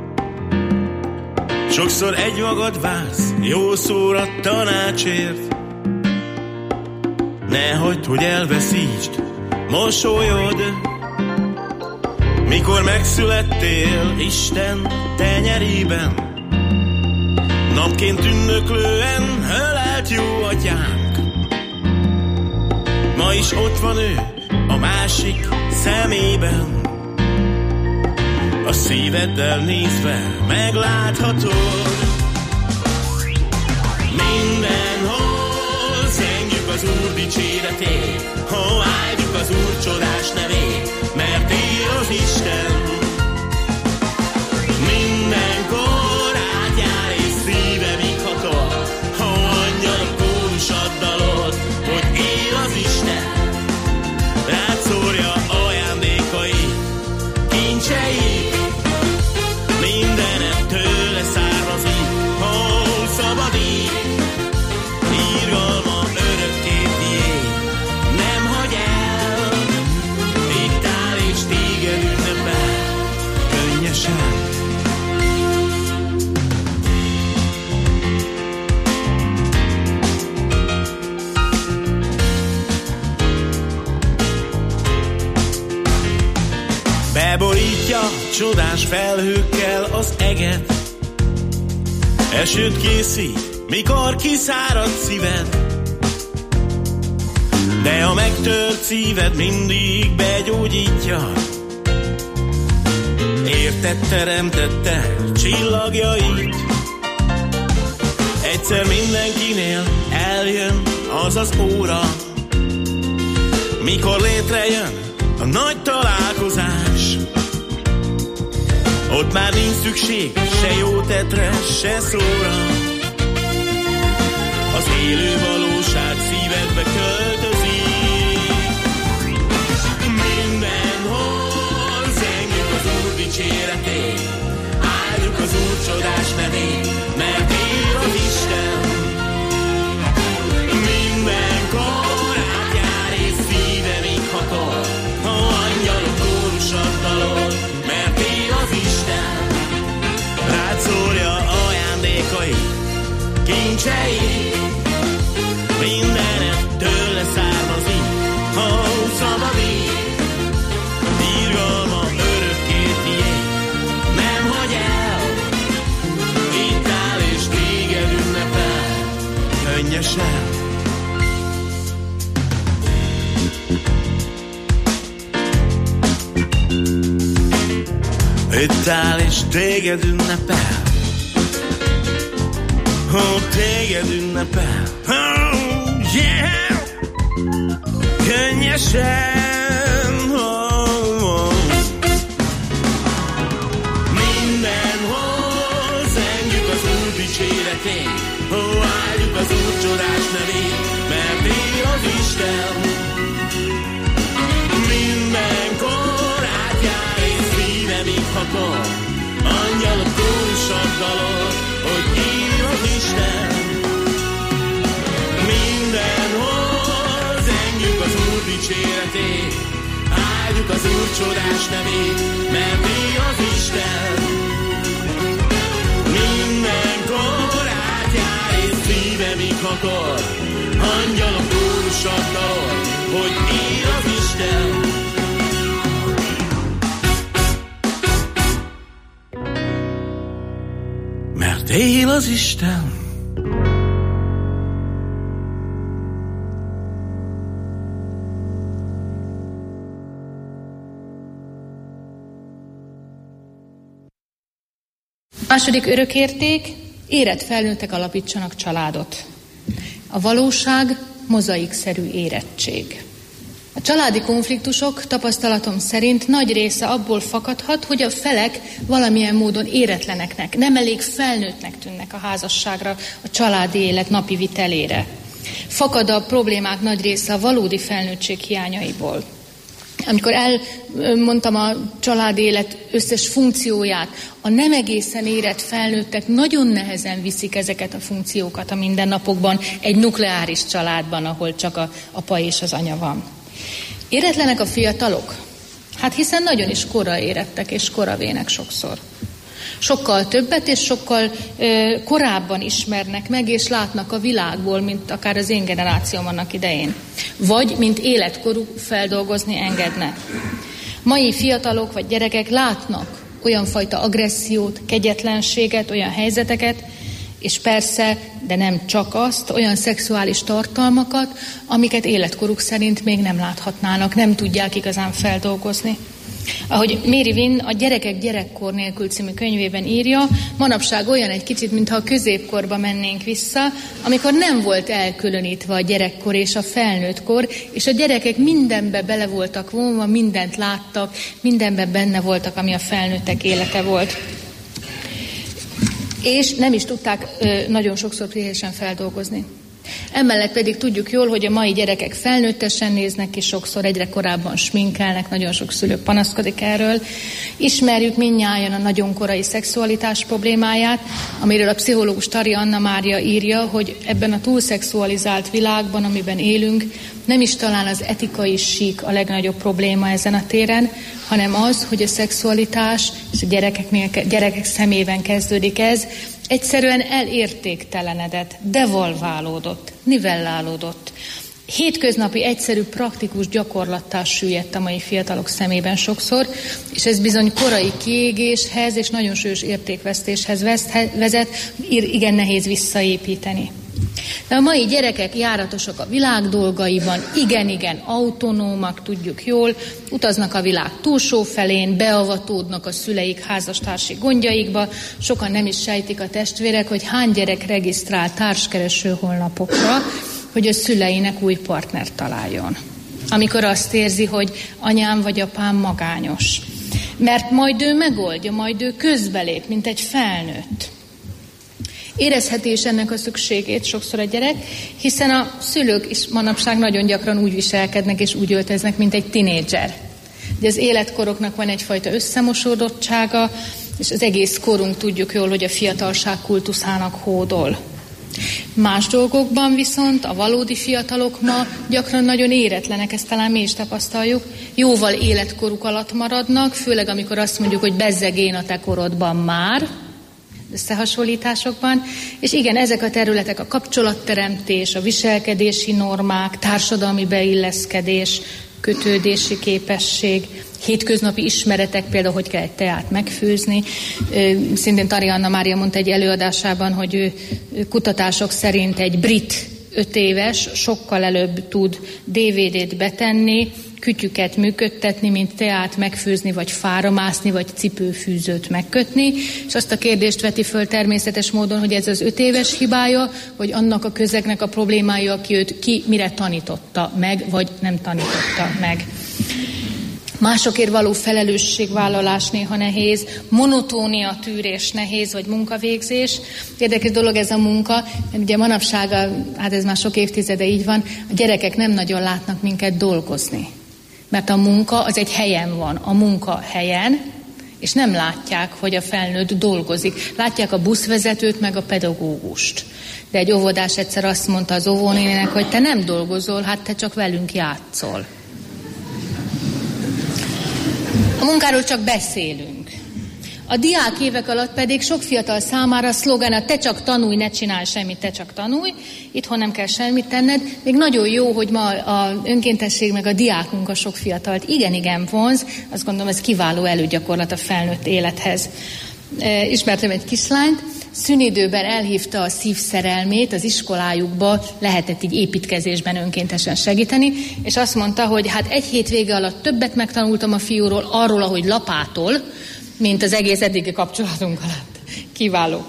Sokszor egymagad vársz, jó szóra tanácsért. Ne hagyd, hogy elveszítsd mosolyod. Mikor megszülettél Isten tenyerében, napként ünnöklően ölelt jó atyánk. Ma is ott van ő a másik szemében. A szíveddel nézve megláthatod. Mindenhol zengjük az Úr dicséretét, ha áldjuk az Úr csodás nevét, mert él az Isten. Mindenkor átjár és szívem ighatol, ha angyalok kórusat dalod, hogy él az Isten. Rád szórja ajándékai, kincsei, mindenem tőle származik, ha szabadít. Írgalma örökké tiéd, nem hagy el, itt áll és téged ünnepel, könnyesen. Beborítja csodás felhőkkel az eget, esőt készít, mikor kiszárad szíved, de a megtört szíved mindig begyógyítja. Érted teremtette csillagjait, egyszer mindenkinél eljön az az óra, mikor létrejön a nagy találkozás. Ott már nincs szükség se jó tetre, se szóra. Az élő valóság szívedbe költözik. Mindenhol zengjük az Úr dicséretét, áldjuk az Úr csodás nevét, mert él az Isten. Mindenkor átjár és szívem ighatol, ha angyalok kórusat dalod, mert él az Isten. Rád szórja ajándékai, kincsei, mindenem tőle származik, ha szabadít. Írgalma örökké tiéd, nem hagy el, itt áll és téged ünnepel, könnyesen. Itt áll és téged ünnepel, téged ünnepel, yeah, könnyesen. Mindenhol zengjük az Úr dicséretét, áldjuk az Úr csodás nevét, mert él az Isten. Mindenkor átjár és szívem ighatol, angyalok kórusat dalol, hogy él az az Isten. Mindenhol zengjük az Úr dicséretét, áldjuk az Úr csodás nevét, mert ő az Isten. Mindenkor átjár és szívem ikakor, angyalok kórusat dal, hogy él az Isten. Mert él az Isten. Második örökérték, érett felnőttek alapítsanak családot. A valóság mozaikszerű érettség. A családi konfliktusok tapasztalatom szerint nagy része abból fakadhat, hogy a felek valamilyen módon éretleneknek, nem elég felnőttnek tűnnek a házasságra, a családi élet napi vitelére. Fakad a problémák nagy része a valódi felnőttség hiányaiból. Amikor elmondtam a családi élet összes funkcióját, a nem egészen érett felnőttek nagyon nehezen viszik ezeket a funkciókat a mindennapokban egy nukleáris családban, ahol csak a apa és az anya van. Éretlenek a fiatalok? Hát hiszen nagyon is kora érettek és koravének sokszor. Sokkal többet és sokkal korábban ismernek meg és látnak a világból, mint akár az én generációm annak idején. Vagy mint életkoruk feldolgozni engedne. Mai fiatalok vagy gyerekek látnak olyan fajta agressziót, kegyetlenséget, olyan helyzeteket, és persze, de nem csak azt, olyan szexuális tartalmakat, amiket életkoruk szerint még nem láthatnának, nem tudják igazán feldolgozni. Ahogy Mary Wynn a Gyerekek gyerekkor nélkül című könyvében írja, manapság olyan egy kicsit, mintha a középkorba mennénk vissza, amikor nem volt elkülönítve a gyerekkor és a felnőttkor, és a gyerekek mindenbe bele voltak vonva, mindent láttak, mindenben benne voltak, ami a felnőttek élete volt. És nem is tudták nagyon sokszor pszichésen feldolgozni. Emellett pedig tudjuk jól, hogy a mai gyerekek felnőttesen néznek ki, sokszor egyre korábban sminkelnek, nagyon sok szülő panaszkodik erről. Ismerjük mindnyájan a nagyon korai szexualitás problémáját, amiről a pszichológus Tari Anna Mária írja, hogy ebben a túlszexualizált világban, amiben élünk, nem is talán az etikai sík a legnagyobb probléma ezen a téren, hanem az, hogy a szexualitás, és a gyerekek szemében kezdődik ez, egyszerűen elértéktelenedett, devalválódott, nivellálódott. Hétköznapi, egyszerű, praktikus gyakorlattá süllyedt a mai fiatalok szemében sokszor, és ez bizony korai kiégéshez és nagyon súlyos értékvesztéshez vezet, igen nehéz visszaépíteni. De a mai gyerekek járatosak a világ dolgaiban, igen, autonómak, tudjuk jól, utaznak a világ túlsó felén, beavatódnak a szüleik házastársi gondjaikba, sokan nem is sejtik a testvérek, hogy hány gyerek regisztrál társkereső honlapokra, hogy a szüleinek új partnert találjon. Amikor azt érzi, hogy anyám vagy apám magányos. Mert majd ő megoldja, majd ő közbelép, mint egy felnőtt. Érezheti is ennek a szükségét sokszor a gyerek, hiszen a szülők is manapság nagyon gyakran úgy viselkednek és úgy öltöznek, mint egy tinédzser. De az életkoroknak van egyfajta összemosódottsága, és az egész korunk tudjuk jól, hogy a fiatalság kultuszának hódol. Más dolgokban viszont a valódi fiatalok ma gyakran nagyon éretlenek, ezt talán mi is tapasztaljuk, jóval életkoruk alatt maradnak, főleg amikor azt mondjuk, hogy bezzeg én a te korodban már, összehasonlításokban, és igen, ezek a területek a kapcsolatteremtés, a viselkedési normák, társadalmi beilleszkedés, kötődési képesség, hétköznapi ismeretek, például hogy kell egy teát megfőzni. Szintén Tari Anna Mária mondta egy előadásában, hogy ő kutatások szerint egy brit 5 éves sokkal előbb tud DVD-t betenni, kütyüket működtetni, mint teát megfőzni, vagy fára mászni, vagy cipőfűzőt megkötni, és azt a kérdést veti föl természetes módon, hogy ez az 5 éves hibája, vagy annak a közegnek a problémája, aki őt ki mire tanította meg, vagy nem tanította meg. Másokért való felelősségvállalás néha nehéz, monotónia tűrés nehéz, vagy munkavégzés. Érdekes dolog ez a munka, mert ugye manapság, hát ez már sok évtizede így van, a gyerekek nem nagyon látnak minket dolgozni. Mert a munka az egy helyen van, a munkahelyen, és nem látják, hogy a felnőtt dolgozik. Látják a buszvezetőt, meg a pedagógust. De egy óvodás egyszer azt mondta az óvónénének, hogy te nem dolgozol, hát te csak velünk játszol. A munkáról csak beszélünk. A diák évek alatt pedig sok fiatal számára a szlogán a te csak tanulj, ne csinálj semmit, te csak tanulj. Itthon nem kell semmit tenned. Még nagyon jó, hogy ma az önkéntesség meg a diákmunka sok fiatalt igen vonz. Azt gondolom, ez kiváló előgyakorlat a felnőtt élethez. Ismertem egy kislányt, szünidőben elhívta a szívszerelmét az iskolájukba, lehetett így építkezésben önkéntesen segíteni, és azt mondta, hogy hát egy hétvége alatt többet megtanultam a fiúról, arról, ahogy lapátol, mint az egész eddigi kapcsolatunk alatt. Kiváló.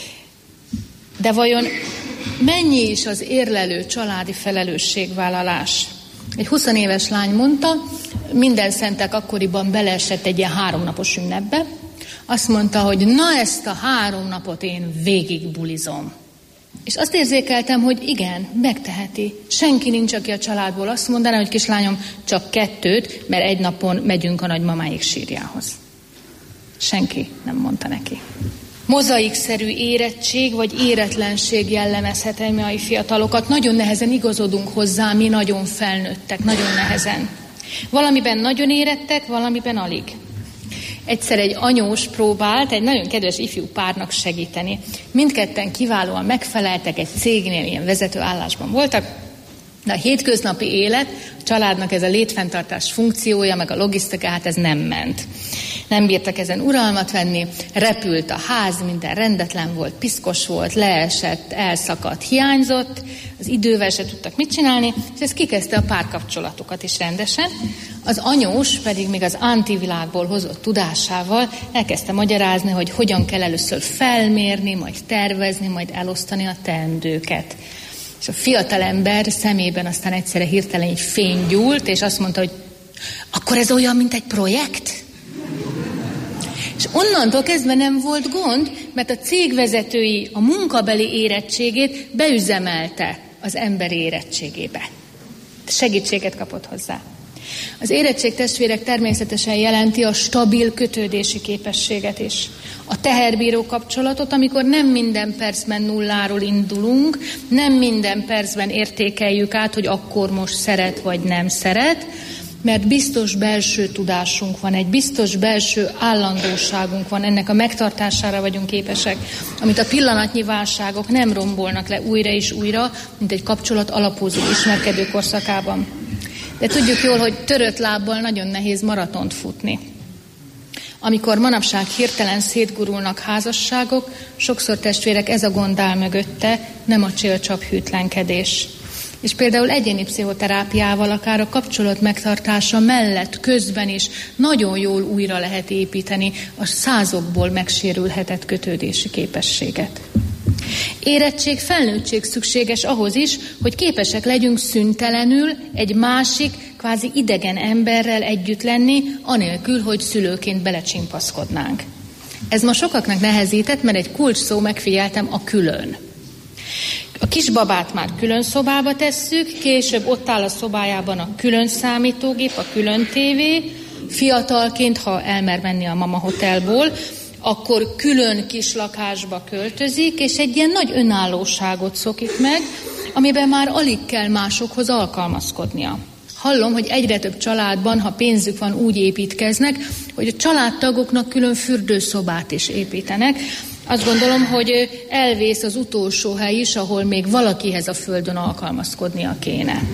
De vajon mennyi is az érlelő családi felelősségvállalás? Egy 20 éves lány mondta, minden szentek akkoriban beleesett egy ilyen 3 napos ünnepbe. Azt mondta, hogy na ezt a 3 napot én végig bulizom. És azt érzékeltem, hogy igen, megteheti. Senki nincs, aki a családból azt mondaná, hogy kislányom, csak 2, mert egy napon megyünk a nagymamáik sírjához. Senki nem mondta neki. Mozaikszerű érettség vagy éretlenség jellemezhet mi a fiatalokat. Nagyon nehezen igazodunk hozzá, mi nagyon felnőttek, nagyon nehezen. Valamiben nagyon érettek, valamiben alig. Egyszer egy anyós próbált egy nagyon kedves ifjú párnak segíteni. Mindketten kiválóan megfeleltek, egy cégnél ilyen vezető állásban voltak, de a hétköznapi élet, a családnak ez a létfenntartás funkciója, meg a logisztika, hát ez nem ment. Nem bírtak ezen uralmat venni, repült a ház, minden rendetlen volt, piszkos volt, leesett, elszakadt, hiányzott, az idővel se tudtak mit csinálni, és ez kikezdte a párkapcsolatokat is rendesen. Az anyós pedig még az antivilágból hozott tudásával elkezdte magyarázni, hogy hogyan kell először felmérni, majd tervezni, majd elosztani a teendőket. És a fiatalember szemében aztán egyszerre hirtelen egy fény gyúlt, és azt mondta, hogy akkor ez olyan, mint egy projekt? És onnantól kezdve nem volt gond, mert a cégvezetői a munkabeli érettségét beüzemelte az emberi érettségébe. Segítséget kapott hozzá. Az érettségtestvérek természetesen jelenti a stabil kötődési képességet is. A teherbíró kapcsolatot, amikor nem minden percben nulláról indulunk, nem minden percben értékeljük át, hogy akkor most szeret vagy nem szeret, mert biztos belső tudásunk van, egy biztos belső állandóságunk van, ennek a megtartására vagyunk képesek, amit a pillanatnyi válságok nem rombolnak le újra és újra, mint egy kapcsolat alapozó ismerkedő korszakában. De tudjuk jól, hogy törött lábbal nagyon nehéz maratont futni. Amikor manapság hirtelen szétgurulnak házasságok, sokszor testvérek ez a gond áll mögötte, nem a csélcsap hűtlenkedés. És például egyéni pszichoterápiával akár a kapcsolat megtartása mellett, közben is nagyon jól újra lehet építeni a százokból megsérülhetett kötődési képességet. Érettség, felnőttség szükséges ahhoz is, hogy képesek legyünk szüntelenül egy másik, kvázi idegen emberrel együtt lenni, anélkül, hogy szülőként belecsimpaszkodnánk. Ez ma sokaknak nehezített, mert egy kulcs szó, megfigyeltem, a külön. A kisbabát már külön szobába tesszük, később ott áll a szobájában a külön számítógép, a külön tévé, fiatalként, ha elmer menni a mama hotelból, akkor külön kis lakásba költözik, és egy ilyen nagy önállóságot szokik meg, amiben már alig kell másokhoz alkalmazkodnia. Hallom, hogy egyre több családban, ha pénzük van, úgy építkeznek, hogy a családtagoknak külön fürdőszobát is építenek. Azt gondolom, hogy elvész az utolsó hely is, ahol még valakihez a földön alkalmazkodnia kéne.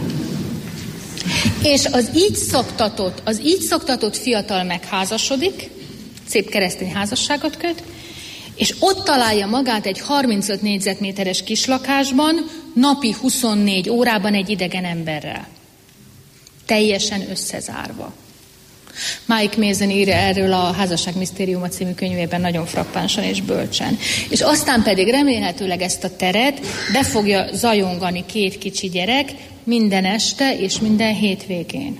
És az így szoktatott fiatal megházasodik, szép keresztény házasságot köt, és ott találja magát egy 35 négyzetméteres kislakásban, napi 24 órában egy idegen emberrel. Teljesen összezárva. Mike Mason írja erről a Házasság misztériuma című könyvében nagyon frappánsan és bölcsen. És aztán pedig remélhetőleg ezt a teret be fogja zajongani 2 kicsi gyerek minden este és minden hétvégén.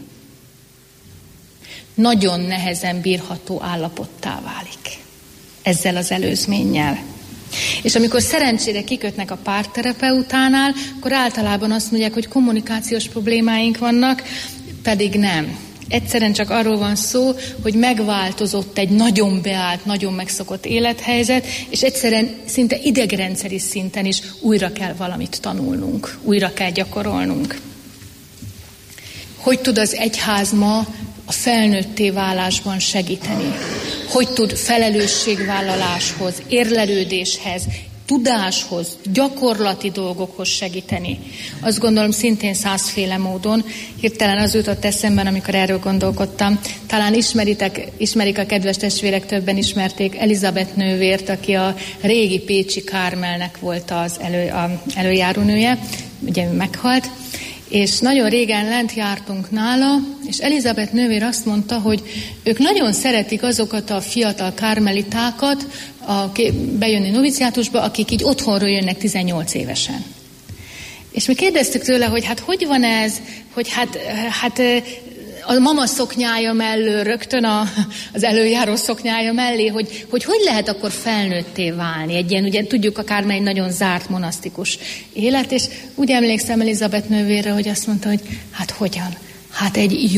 Nagyon nehezen bírható állapottá válik ezzel az előzménnyel. És amikor szerencsére kikötnek a párterapeutánál, akkor általában azt mondják, hogy kommunikációs problémáink vannak, pedig nem. Egyszerűen csak arról van szó, hogy megváltozott egy nagyon beállt, nagyon megszokott élethelyzet, és egyszerűen szinte idegrendszeri szinten is újra kell valamit tanulnunk, újra kell gyakorolnunk. Hogy tud az egyház ma a felnőtté válásban segíteni? Hogy tud felelősségvállaláshoz, érlelődéshez, tudáshoz, gyakorlati dolgokhoz segíteni? Azt gondolom szintén 100-féle módon. Hirtelen az jutott eszemben, amikor erről gondolkodtam. Talán ismerik a kedves testvérek, többen ismerték Elizabeth nővért, aki a régi pécsi Kármelnek volt az előjárónője. Ugye ő meghalt. És nagyon régen lent jártunk nála, és Elizabeth nővér azt mondta, hogy ők nagyon szeretik azokat a fiatal kármelitákat bejönni noviciátusba, akik így otthonról jönnek 18 évesen. És mi kérdeztük tőle, hogy hát hogy van ez, hogy hát a mama szoknyája mellől, rögtön az előjáró szoknyája mellé, hogy lehet akkor felnőtté válni. Egy ilyen, ugye tudjuk, a Kármely egy nagyon zárt monasztikus élet, és úgy emlékszem Elizabeth nővérre, hogy azt mondta, hogy hát hogyan? Hát egy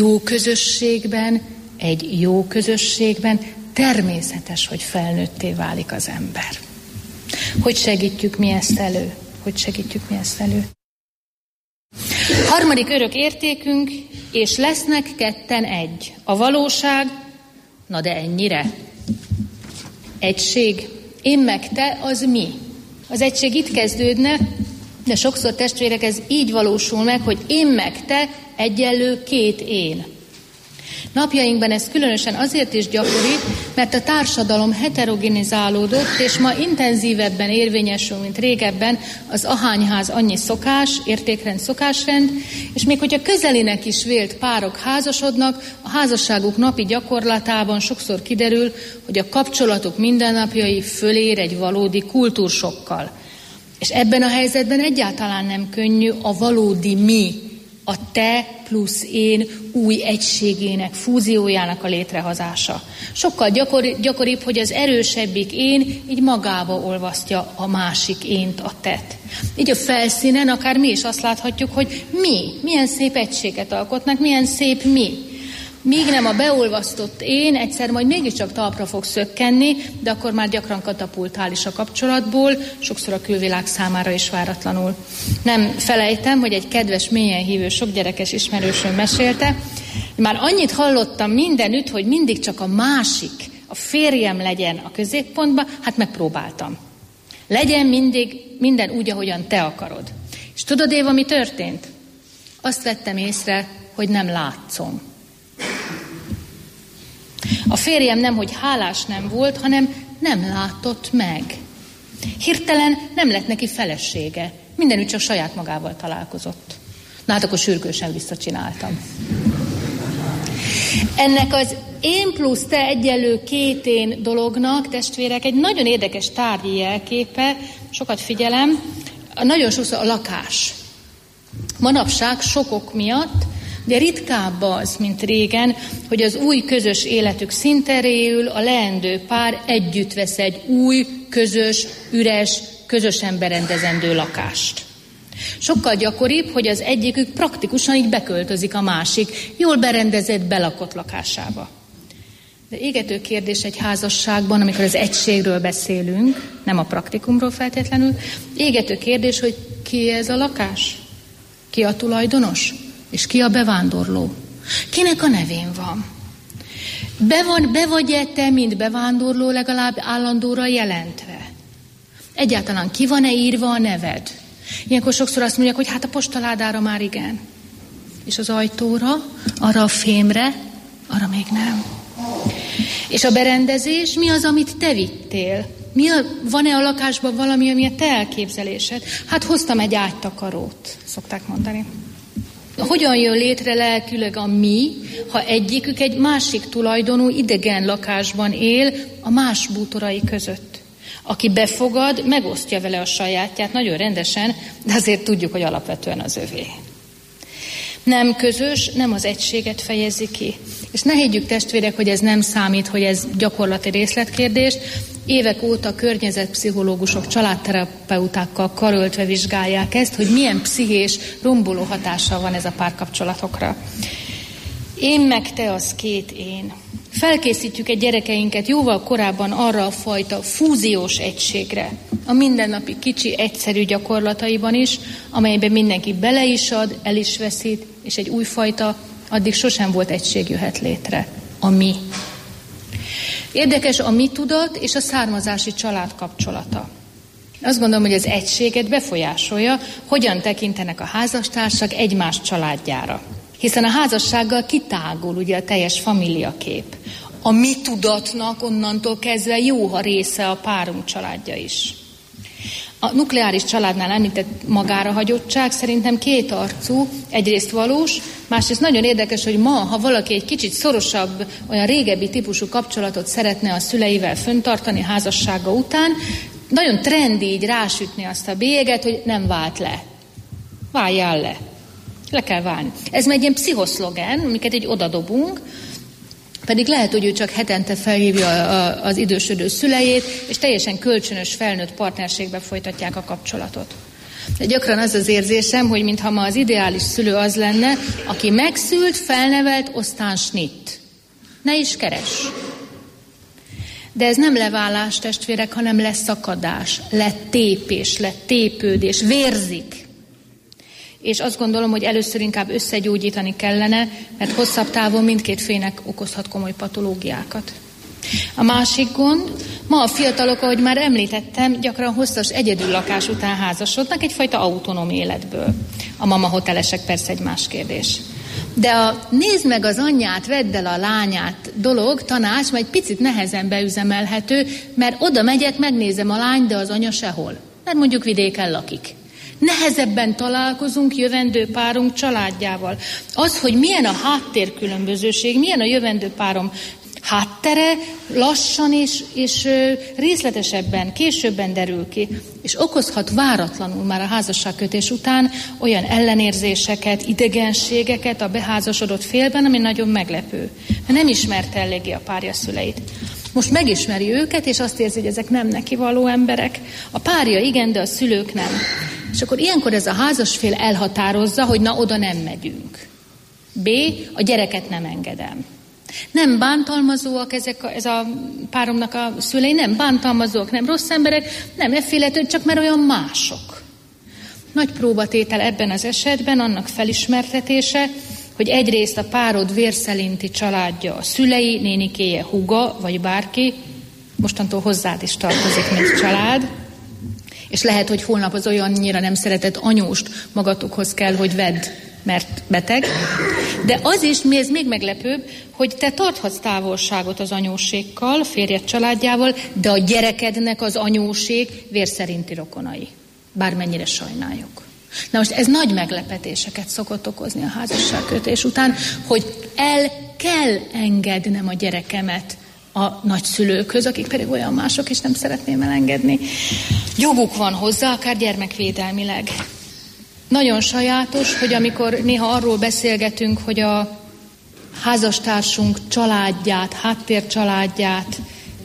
jó közösségben természetes, hogy felnőtté válik az ember. Hogy segítjük mi ezt elő? Harmadik örök értékünk, és lesznek ketten egy. A valóság, na de ennyire. Egység, én meg te, az mi? Az egység itt kezdődne, de sokszor testvérek ez így valósul meg, hogy én meg te egyenlő két én. Napjainkban ez különösen azért is gyakori, mert a társadalom heterogenizálódott, és ma intenzívebben érvényesül, mint régebben az ahányház annyi szokás, értékrend, szokásrend, és még hogyha közelinek is vélt párok házasodnak, a házasságuk napi gyakorlatában sokszor kiderül, hogy a kapcsolatok mindennapjai fölér egy valódi kultúrsokkal. És ebben a helyzetben egyáltalán nem könnyű a valódi mi, a te plusz én új egységének, fúziójának a létrehozása. Sokkal gyakoribb, hogy az erősebbik én így magába olvasztja a másik ént, a tet. Így a felszínen akár mi is azt láthatjuk, hogy milyen szép egységet alkotnak, milyen szép mi. Míg nem a beolvasztott én egyszer majd mégiscsak talpra fog szökkenni, de akkor már gyakran katapultális a kapcsolatból, sokszor a külvilág számára is váratlanul. Nem felejtem, hogy egy kedves, mélyen hívő, sokgyerekes ismerősöm mesélte, már annyit hallottam mindenütt, hogy mindig csak a másik, a férjem legyen a középpontban, hát megpróbáltam. Legyen mindig minden úgy, ahogyan te akarod. És tudod, Éva, mi történt? Azt vettem észre, hogy nem látszom. A férjem nemhogy hálás nem volt, hanem nem látott meg. Hirtelen nem lett neki felesége. Mindenütt csak saját magával találkozott. Na hát akkor sürgősen visszacsináltam. Ennek az én plusz te egyenlő két én dolognak, testvérek, egy nagyon érdekes tárgyi jelképe, sokat figyelem, nagyon sokszor a lakás. Manapság sokok miatt, de ritkább az, mint régen, hogy az új közös életük szinteréül a leendő pár együtt vesz egy új, közös, üres, közösen berendezendő lakást. Sokkal gyakoribb, hogy az egyikük praktikusan így beköltözik a másik, jól berendezett, belakott lakásába. De égető kérdés egy házasságban, amikor az egységről beszélünk, nem a praktikumról feltétlenül, égető kérdés, hogy ki ez a lakás? Ki a tulajdonos? És ki a bevándorló? Kinek a nevén van? Be vagy-e te, mint bevándorló legalább állandóra jelentve? Egyáltalán ki van-e írva a neved? Ilyenkor sokszor azt mondják, hogy hát a postaládára már igen. És az ajtóra, arra a fémre, arra még nem. És a berendezés, mi az, amit te vittél? Van-e a lakásban valami, ami a te elképzelésed? Hát hoztam egy ágytakarót, szokták mondani. Hogyan jön létre lelkileg a mi, ha egyikük egy másik tulajdonú idegen lakásban él a más bútorai között? Aki befogad, megosztja vele a sajátját nagyon rendesen, de azért tudjuk, hogy alapvetően az övé. Nem közös, nem az egységet fejezi ki. És ne higgyük, testvérek, hogy ez nem számít, hogy ez gyakorlati részletkérdés. Évek óta környezetpszichológusok, családterapeutákkal karöltve vizsgálják ezt, hogy milyen pszichés, romboló hatással van ez a párkapcsolatokra. Én meg te, az két én. Felkészítjük egy gyerekeinket jóval korábban arra a fajta fúziós egységre, a mindennapi kicsi, egyszerű gyakorlataiban is, amelyben mindenki bele is ad, el is veszít, és egy újfajta, addig sosem volt egység jöhet létre. A mi. Érdekes a mi tudat és a származási család kapcsolata. Azt gondolom, hogy az egységet befolyásolja, hogyan tekintenek a házastársak egymás családjára. Hiszen a házassággal kitágul ugye a teljes famíliakép. A mi tudatnak onnantól kezdve jó, ha része a párunk családja is. A nukleáris családnál említett magára hagyottság szerintem kétarcú, egyrészt valós, másrészt nagyon érdekes, hogy ma, ha valaki egy kicsit szorosabb, olyan régebbi típusú kapcsolatot szeretne a szüleivel fenntartani házassága után, nagyon trendi így rásütni azt a bélyeget, hogy nem vált le. Váljál le. Le kell válni. Ez már egy ilyen pszichoszlogen, amiket így odadobunk, pedig lehet, hogy ő csak hetente felhívja az idősödő szüleit, és teljesen kölcsönös felnőtt partnerségbe folytatják a kapcsolatot. De gyakran az az érzésem, hogy mintha ma az ideális szülő az lenne, aki megszült, felnevelt, aztán snitt. Ne is keres. De ez nem leválás, testvérek, hanem leszakadás, letépés, letépődés, vérzik. És azt gondolom, hogy először inkább összegyógyítani kellene, mert hosszabb távon mindkét félnek okozhat komoly patológiákat. A másik gond, ma a fiatalok, ahogy már említettem, gyakran hosszas egyedüllakás után házasodnak egyfajta autonóm életből. A mama hotelesek persze egy más kérdés. De a nézd meg az anyját, vedd el a lányát dolog, tanács, majd picit nehezen beüzemelhető, mert oda megyek, megnézem a lányt, de az anya sehol. Mert mondjuk vidéken lakik. Nehezebben találkozunk jövendő párunk családjával. Az, hogy milyen a háttérkülönbözőség, milyen a jövendő párom háttere, lassan és részletesebben, későbben derül ki, és okozhat váratlanul már a házasságkötés után olyan ellenérzéseket, idegenségeket a beházasodott félben, ami nagyon meglepő. Mert nem ismerte eléggé a párja szüleit. Most megismeri őket, és azt érzi, hogy ezek nem neki való emberek. A párja igen, de a szülők nem. És akkor ilyenkor ez a házasfél elhatározza, hogy na, oda nem megyünk. B. A gyereket nem engedem. Nem bántalmazóak ez a páromnak a szülei, nem bántalmazóak, nem rossz emberek, nem effélető, csak mert olyan mások. Nagy próbatétel ebben az esetben annak felismertetése, hogy egyrészt a párod vérszerinti családja, a szülei, nénikéje, húga, vagy bárki, mostantól hozzád is tartozik, mint család, és lehet, hogy holnap az olyannyira nem szeretett anyóst magatokhoz kell, hogy vedd, mert beteg. De az is, ez még meglepőbb, hogy te tarthatsz távolságot az anyósékkal, férjed családjával, de a gyerekednek az anyóség vérszerinti rokonai. Bármennyire sajnáljuk. Na most ez nagy meglepetéseket szokott okozni a házasságkötés után, hogy el kell engednem a gyerekemet a nagyszülőkhöz, akik pedig olyan mások, és nem szeretném elengedni. Joguk van hozzá, akár gyermekvédelmileg. Nagyon sajátos, hogy amikor néha arról beszélgetünk, hogy a házastársunk családját, háttércsaládját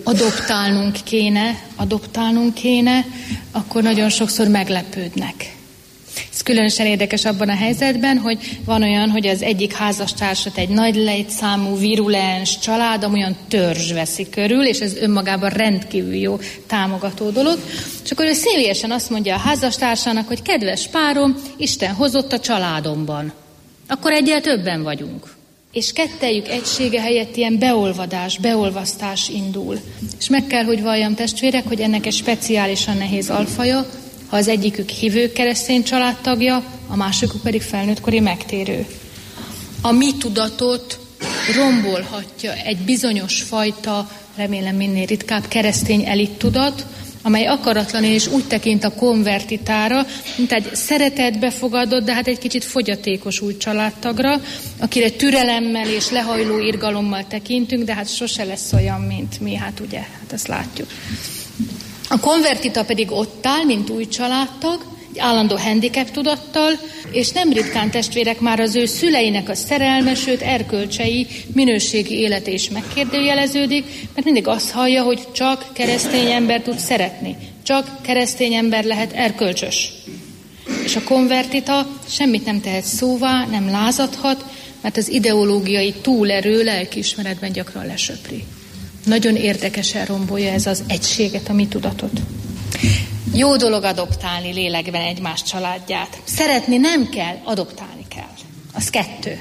adoptálnunk kéne, akkor nagyon sokszor meglepődnek. Ez különösen érdekes abban a helyzetben, hogy van olyan, hogy az egyik házastársat egy nagy létszámú, virulens család, amolyan törzs veszi körül, és ez önmagában rendkívül jó támogató dolog. És akkor ő szívélyesen azt mondja a házastársának, hogy kedves párom, Isten hozott a családomban. Akkor egyel többen vagyunk. És kettejük egysége helyett ilyen beolvasztás indul. És meg kell, hogy valljam, testvérek, hogy ennek egy speciálisan nehéz alfaja, ha az egyikük hívő keresztény családtagja, a másikuk pedig felnőttkori megtérő. A mi tudatot rombolhatja egy bizonyos fajta, remélem minél ritkább keresztény elittudat, amely akaratlanul is úgy tekint a konvertitára, mint egy szeretetbe fogadott, de hát egy kicsit fogyatékos új családtagra, akire türelemmel és lehajló irgalommal tekintünk, de hát sose lesz olyan, mint mi, hát ugye, hát ezt látjuk. A konvertita pedig ott áll, mint új családtag, egy állandó handicap tudattal, és nem ritkán testvérek már az ő szüleinek a szerelme, sőt erkölcsei, minőségi élete is megkérdőjeleződik, mert mindig azt hallja, hogy csak keresztény ember tud szeretni, csak keresztény ember lehet erkölcsös. És a konvertita semmit nem tehet szóvá, nem lázadhat, mert az ideológiai túlerő lelkiismeretben gyakran lesöpri. Nagyon érdekesen rombolja ez az egységet, a mi tudatot. Jó dolog adoptálni lélekben egymás családját. Szeretni nem kell, adoptálni kell. Az kettő.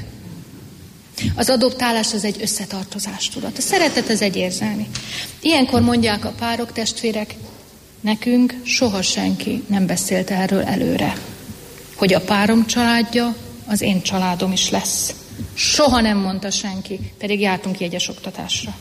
Az adoptálás az egy összetartozás tudat. A szeretet az egy érzelmi. Ilyenkor mondják a párok, testvérek, nekünk soha senki nem beszélt erről előre, hogy a párom családja az én családom is lesz. Soha nem mondta senki, pedig jártunk jegyes oktatásra.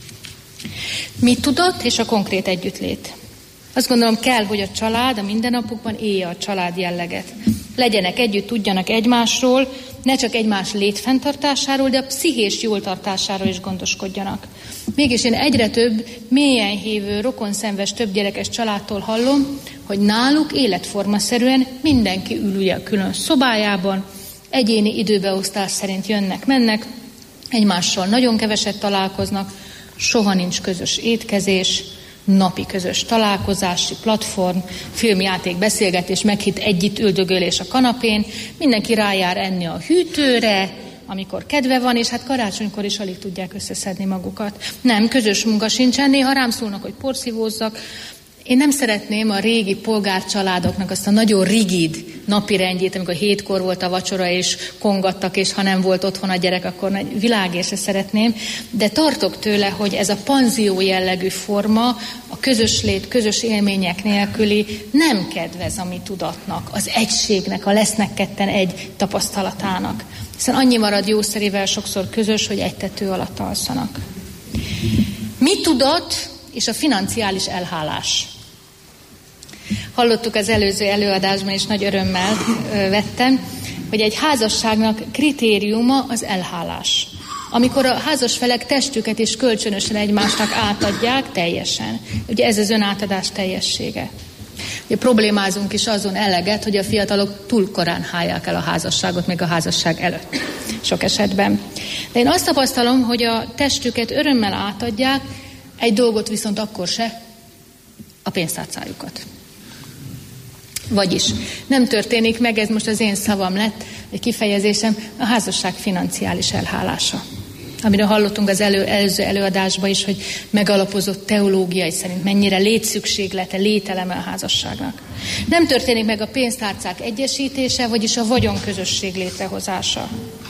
Mi tudat és a konkrét együttlét. Azt gondolom kell, hogy a család a mindennapokban élje a család jelleget. Legyenek együtt, tudjanak egymásról, ne csak egymás létfenntartásáról, de a pszichés jóltartásáról is gondoskodjanak. Mégis én egyre több, mélyen hívő, rokonszenves, többgyerekes családtól hallom, hogy náluk életformaszerűen mindenki ül ugye a külön szobájában, egyéni időbeosztás szerint jönnek-mennek, egymással nagyon keveset találkoznak, soha nincs közös étkezés, napi közös találkozási platform, filmjáték, beszélgetés, meghitt együtt üldögölés a kanapén, mindenki rájár enni a hűtőre, amikor kedve van, és hát karácsonykor is alig tudják összeszedni magukat. Nem, közös munka sincsen, néha rám szólnak, hogy porszívózzak. Én nem szeretném a régi polgárcsaládoknak azt a nagyon rigid napirendjét, amikor 7-kor volt a vacsora, és kongattak, és ha nem volt otthon a gyerek, akkor világérse szeretném, de tartok tőle, hogy ez a panzió jellegű forma, a közös lét, közös élmények nélküli nem kedvez a mi tudatnak, az egységnek, a lesznek ketten egy tapasztalatának. Hiszen annyi marad jószerével sokszor közös, hogy egy tető alatt alszanak. Mi tudat és a financiális elhálás. Hallottuk az előző előadásban, és nagy örömmel vettem, hogy egy házasságnak kritériuma az elhálás. Amikor a házasfelek testüket is kölcsönösen egymásnak átadják teljesen. Ugye ez az önátadás teljessége. Ugye problémázunk is azon eleget, hogy a fiatalok túl korán hálják el a házasságot, még a házasság előtt. Sok esetben. De én azt tapasztalom, hogy a testüket örömmel átadják, egy dolgot viszont akkor se, a pénztárcájukat. Vagyis nem történik meg, ez most az én szavam lett, egy kifejezésem, a házasság financiális elhálása. Amiről hallottunk az előző előadásban is, hogy megalapozott teológiai szerint mennyire létszükséglete, lételeme a házasságnak. Nem történik meg a pénztárcák egyesítése, vagyis a vagyonközösség létrehozása.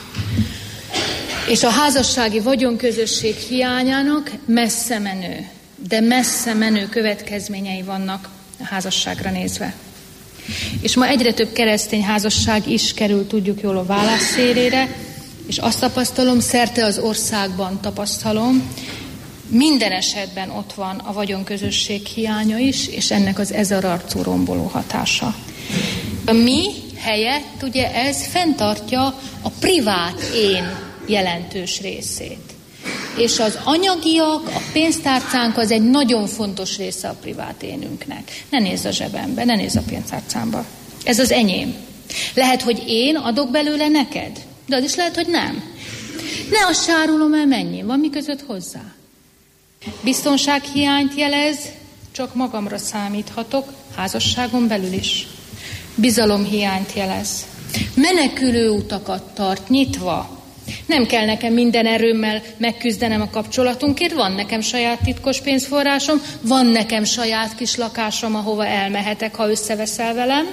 És a házassági vagyonközösség hiányának messze menő, de messze menő következményei vannak a házasságra nézve. És ma egyre több keresztény házasság is kerül, tudjuk jól, a vállás szélére, és azt tapasztalom, szerte az országban tapasztalom, minden esetben ott van a vagyonközösség hiánya is, és ennek az ezerarcú romboló hatása. A mi helyett, ugye ez fenntartja a privát én jelentős részét. És az anyagiak, a pénztárcánk az egy nagyon fontos része a privát énünknek. Ne nézz a zsebembe, ne nézz a pénztárcámba. Ez az enyém. Lehet, hogy én adok belőle neked, de az is lehet, hogy nem. Ne azt sárulom el, mennyi van mi között hozzá. Biztonsághiányt jelez, csak magamra számíthatok, házasságon belül is. Bizalomhiányt jelez. Menekülő utakat tart nyitva. Nem kell nekem minden erőmmel megküzdenem a kapcsolatunkért, van nekem saját titkos pénzforrásom, van nekem saját kis lakásom, ahova elmehetek, ha összeveszel velem.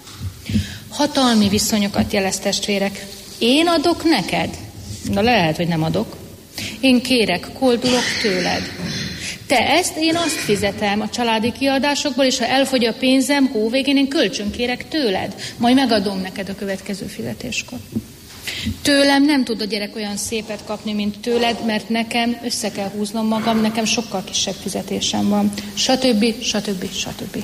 Hatalmi viszonyokat jelez, testvérek. Én adok neked? Na lehet, hogy nem adok. Én kérek, koldulok tőled. Te ezt, én azt fizetem a családi kiadásokból, és ha elfogy a pénzem, hóvégén én kölcsönkérek tőled, majd megadom neked a következő fizetéskor. Tőlem nem tud a gyerek olyan szépet kapni, mint tőled, mert nekem össze kell húznom magam, nekem sokkal kisebb fizetésem van. Stb. Stb. Stb.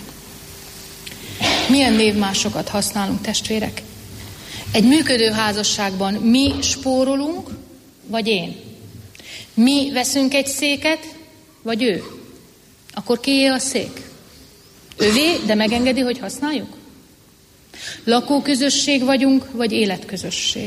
Milyen névmásokat használunk, testvérek? Egy működő házasságban mi spórolunk, vagy én? Mi veszünk egy széket, vagy ő? Akkor kié a szék? Övé, de megengedi, hogy használjuk? Lakóközösség vagyunk, vagy életközösség?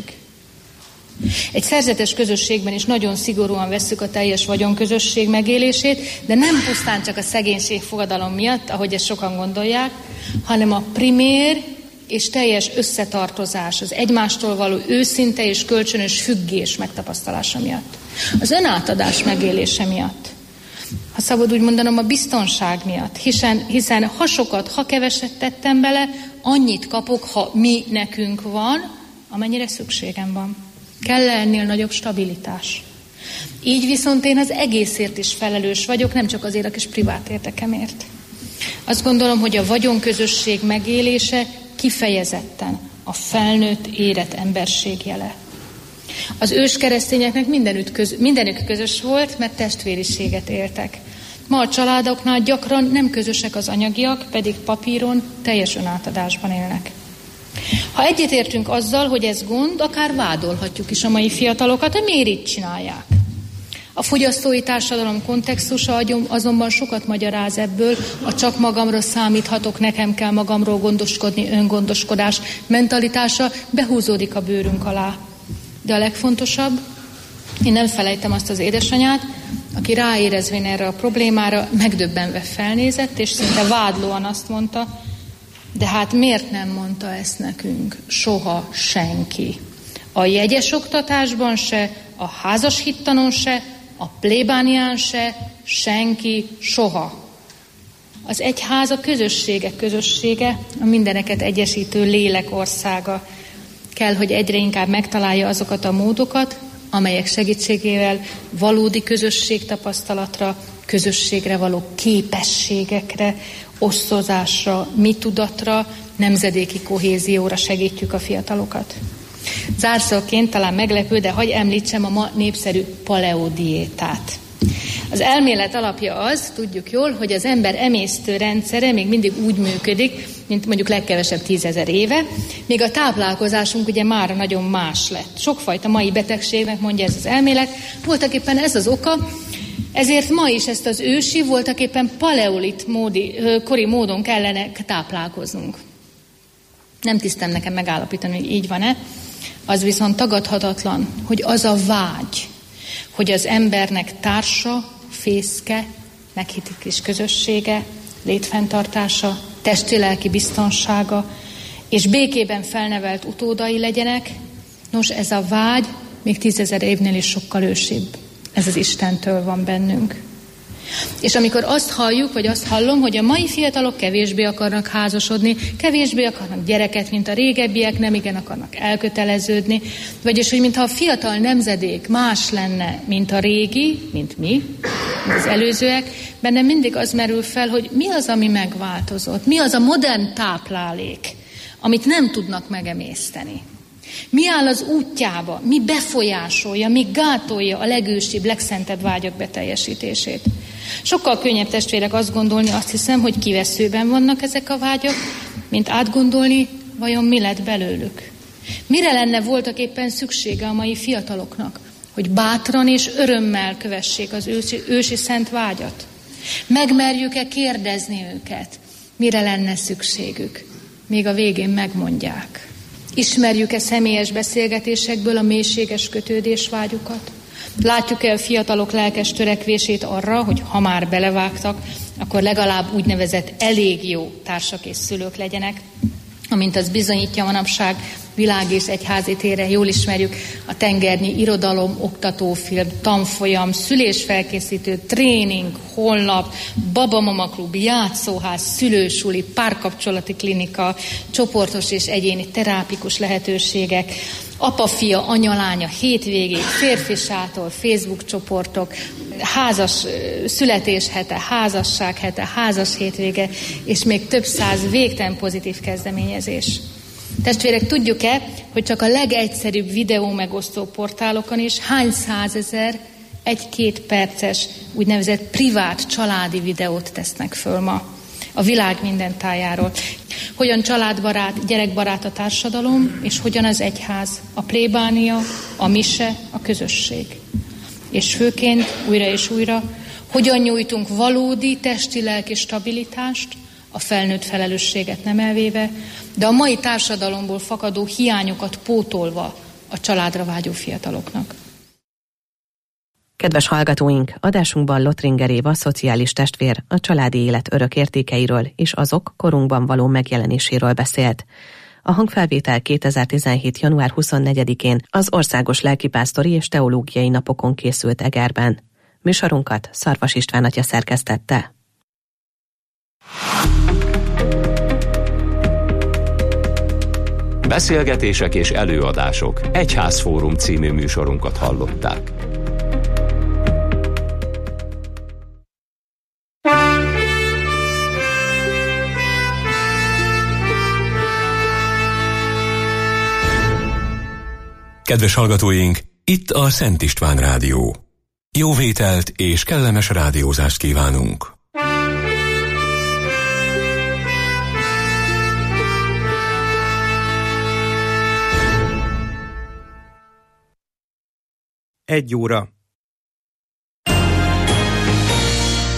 Egy szerzetes közösségben is nagyon szigorúan vesszük a teljes vagyonközösség megélését, de nem pusztán csak a szegénység fogadalom miatt, ahogy ezt sokan gondolják, hanem a primér és teljes összetartozás, az egymástól való őszinte és kölcsönös függés megtapasztalása miatt. Az önátadás megélése miatt. Ha szabad úgy mondanom, a biztonság miatt. Hiszen ha sokat, ha keveset tettem bele, annyit kapok, ha mi nekünk van, amennyire szükségem van. Kell ennél nagyobb stabilitás. Így viszont én az egészért is felelős vagyok, nem csak azért a kis privát érdekemért. Azt gondolom, hogy a vagyonközösség megélése kifejezetten a felnőtt, érett emberség jele. Az őskeresztényeknek mindenük közös volt, mert testvériséget éltek. Ma a családoknál gyakran nem közösek az anyagiak, pedig papíron teljes önátadásban élnek. Ha egyetértünk azzal, hogy ez gond, akár vádolhatjuk is a mai fiatalokat, hogy miért így csinálják. A fogyasztói társadalom kontextusa azonban sokat magyaráz ebből, a csak magamra számíthatok, nekem kell magamról gondoskodni, öngondoskodás mentalitása behúzódik a bőrünk alá. De a legfontosabb, én nem felejtem azt az édesanyát, aki ráérezvén erre a problémára megdöbbenve felnézett, és szinte vádlóan azt mondta, de hát miért nem mondta ezt nekünk soha senki? A jegyes oktatásban se, a házas hittanon se, a plébánián se, senki soha. Az egyház a közösségek közössége, a mindeneket egyesítő lélek országa. Kell, hogy egyre inkább megtalálja azokat a módokat, amelyek segítségével valódi közösségtapasztalatra, közösségre való képességekre, osztozásra, mi tudatra, nemzedéki kohézióra segítjük a fiatalokat. Zárszóként talán meglepő, de hadd említsem a ma népszerű paleodiétát. Az elmélet alapja az, tudjuk jól, hogy az ember emésztő rendszere még mindig úgy működik, mint mondjuk legkevesebb 10 000 éve, még a táplálkozásunk ugye már nagyon más lett. Sokfajta mai betegségnek, mondja ez az elmélet, voltaképpen ez az oka, ezért ma is ezt az ősi, voltaképpen paleolit kori módon kellene táplálkoznunk. Nem tisztem nekem megállapítani, hogy így van-e, az viszont tagadhatatlan, hogy az a vágy, hogy az embernek társa, fészke, meghitik és közössége, létfenntartása, testi-lelki biztonsága, és békében felnevelt utódai legyenek, nos ez a vágy még 10 000 évnél is sokkal ősibb. Ez az Istentől van bennünk. És amikor azt halljuk, vagy azt hallom, hogy a mai fiatalok kevésbé akarnak házasodni, kevésbé akarnak gyereket, mint a régebbiek, nem igen akarnak elköteleződni, vagyis, hogy mintha a fiatal nemzedék más lenne, mint a régi, mint mi, mint az előzőek, bennem mindig az merül fel, hogy mi az, ami megváltozott, mi az a modern táplálék, amit nem tudnak megemészteni. Mi áll az útjába, mi befolyásolja, mi gátolja a legősibb, legszentebb vágyak beteljesítését. Sokkal könnyebb, testvérek, azt gondolni, azt hiszem, hogy kiveszőben vannak ezek a vágyak, mint átgondolni, vajon mi lett belőlük. Mire lenne voltaképpen szüksége a mai fiataloknak, hogy bátran és örömmel kövessék az ősi szent vágyat? Megmerjük-e kérdezni őket, mire lenne szükségük? Még a végén megmondják. Ismerjük-e személyes beszélgetésekből a mélységes kötődésvágyukat? Látjuk-e a fiatalok lelkes törekvését arra, hogy ha már belevágtak, akkor legalább úgynevezett elég jó társak és szülők legyenek, amint az bizonyítja manapság világ és egyházi téren, jól ismerjük a tengernyi irodalom, oktatófilm, tanfolyam, szülésfelkészítő, tréning, honlap, babamamaklub, játszóház, szülősuli, párkapcsolati klinika, csoportos és egyéni terápikus lehetőségek, apa-fia, anya-lánya, hétvégék, férfi-sátor, Facebook csoportok, házas születéshete, házassághete, házas hétvége, és még több száz végtelen pozitív kezdeményezés. Testvérek, tudjuk-e, hogy csak a legegyszerűbb videó megosztó portálokon is hány százezer 1-2 perces úgynevezett privát családi videót tesznek föl ma a világ minden tájáról. Hogyan családbarát, gyerekbarát a társadalom, és hogyan az egyház, a plébánia, a mise, a közösség. És főként újra és újra, hogyan nyújtunk valódi testi-lelki stabilitást, a felnőtt felelősséget nem elvéve, de a mai társadalomból fakadó hiányokat pótolva a családra vágyó fiataloknak. Kedves hallgatóink, adásunkban Lotringer Éva, szociális testvér, a családi élet örök értékeiről és azok korunkban való megjelenéséről beszélt. A hangfelvétel 2017. január 24-én az Országos Lelkipásztori és Teológiai Napokon készült Egerben. Műsorunkat Szarvas István atya szerkesztette. Beszélgetések és előadások. Egyházfórum című műsorunkat hallották. Kedves hallgatóink, itt a Szent István Rádió. Jó vételt és kellemes rádiózást kívánunk! Egy óra.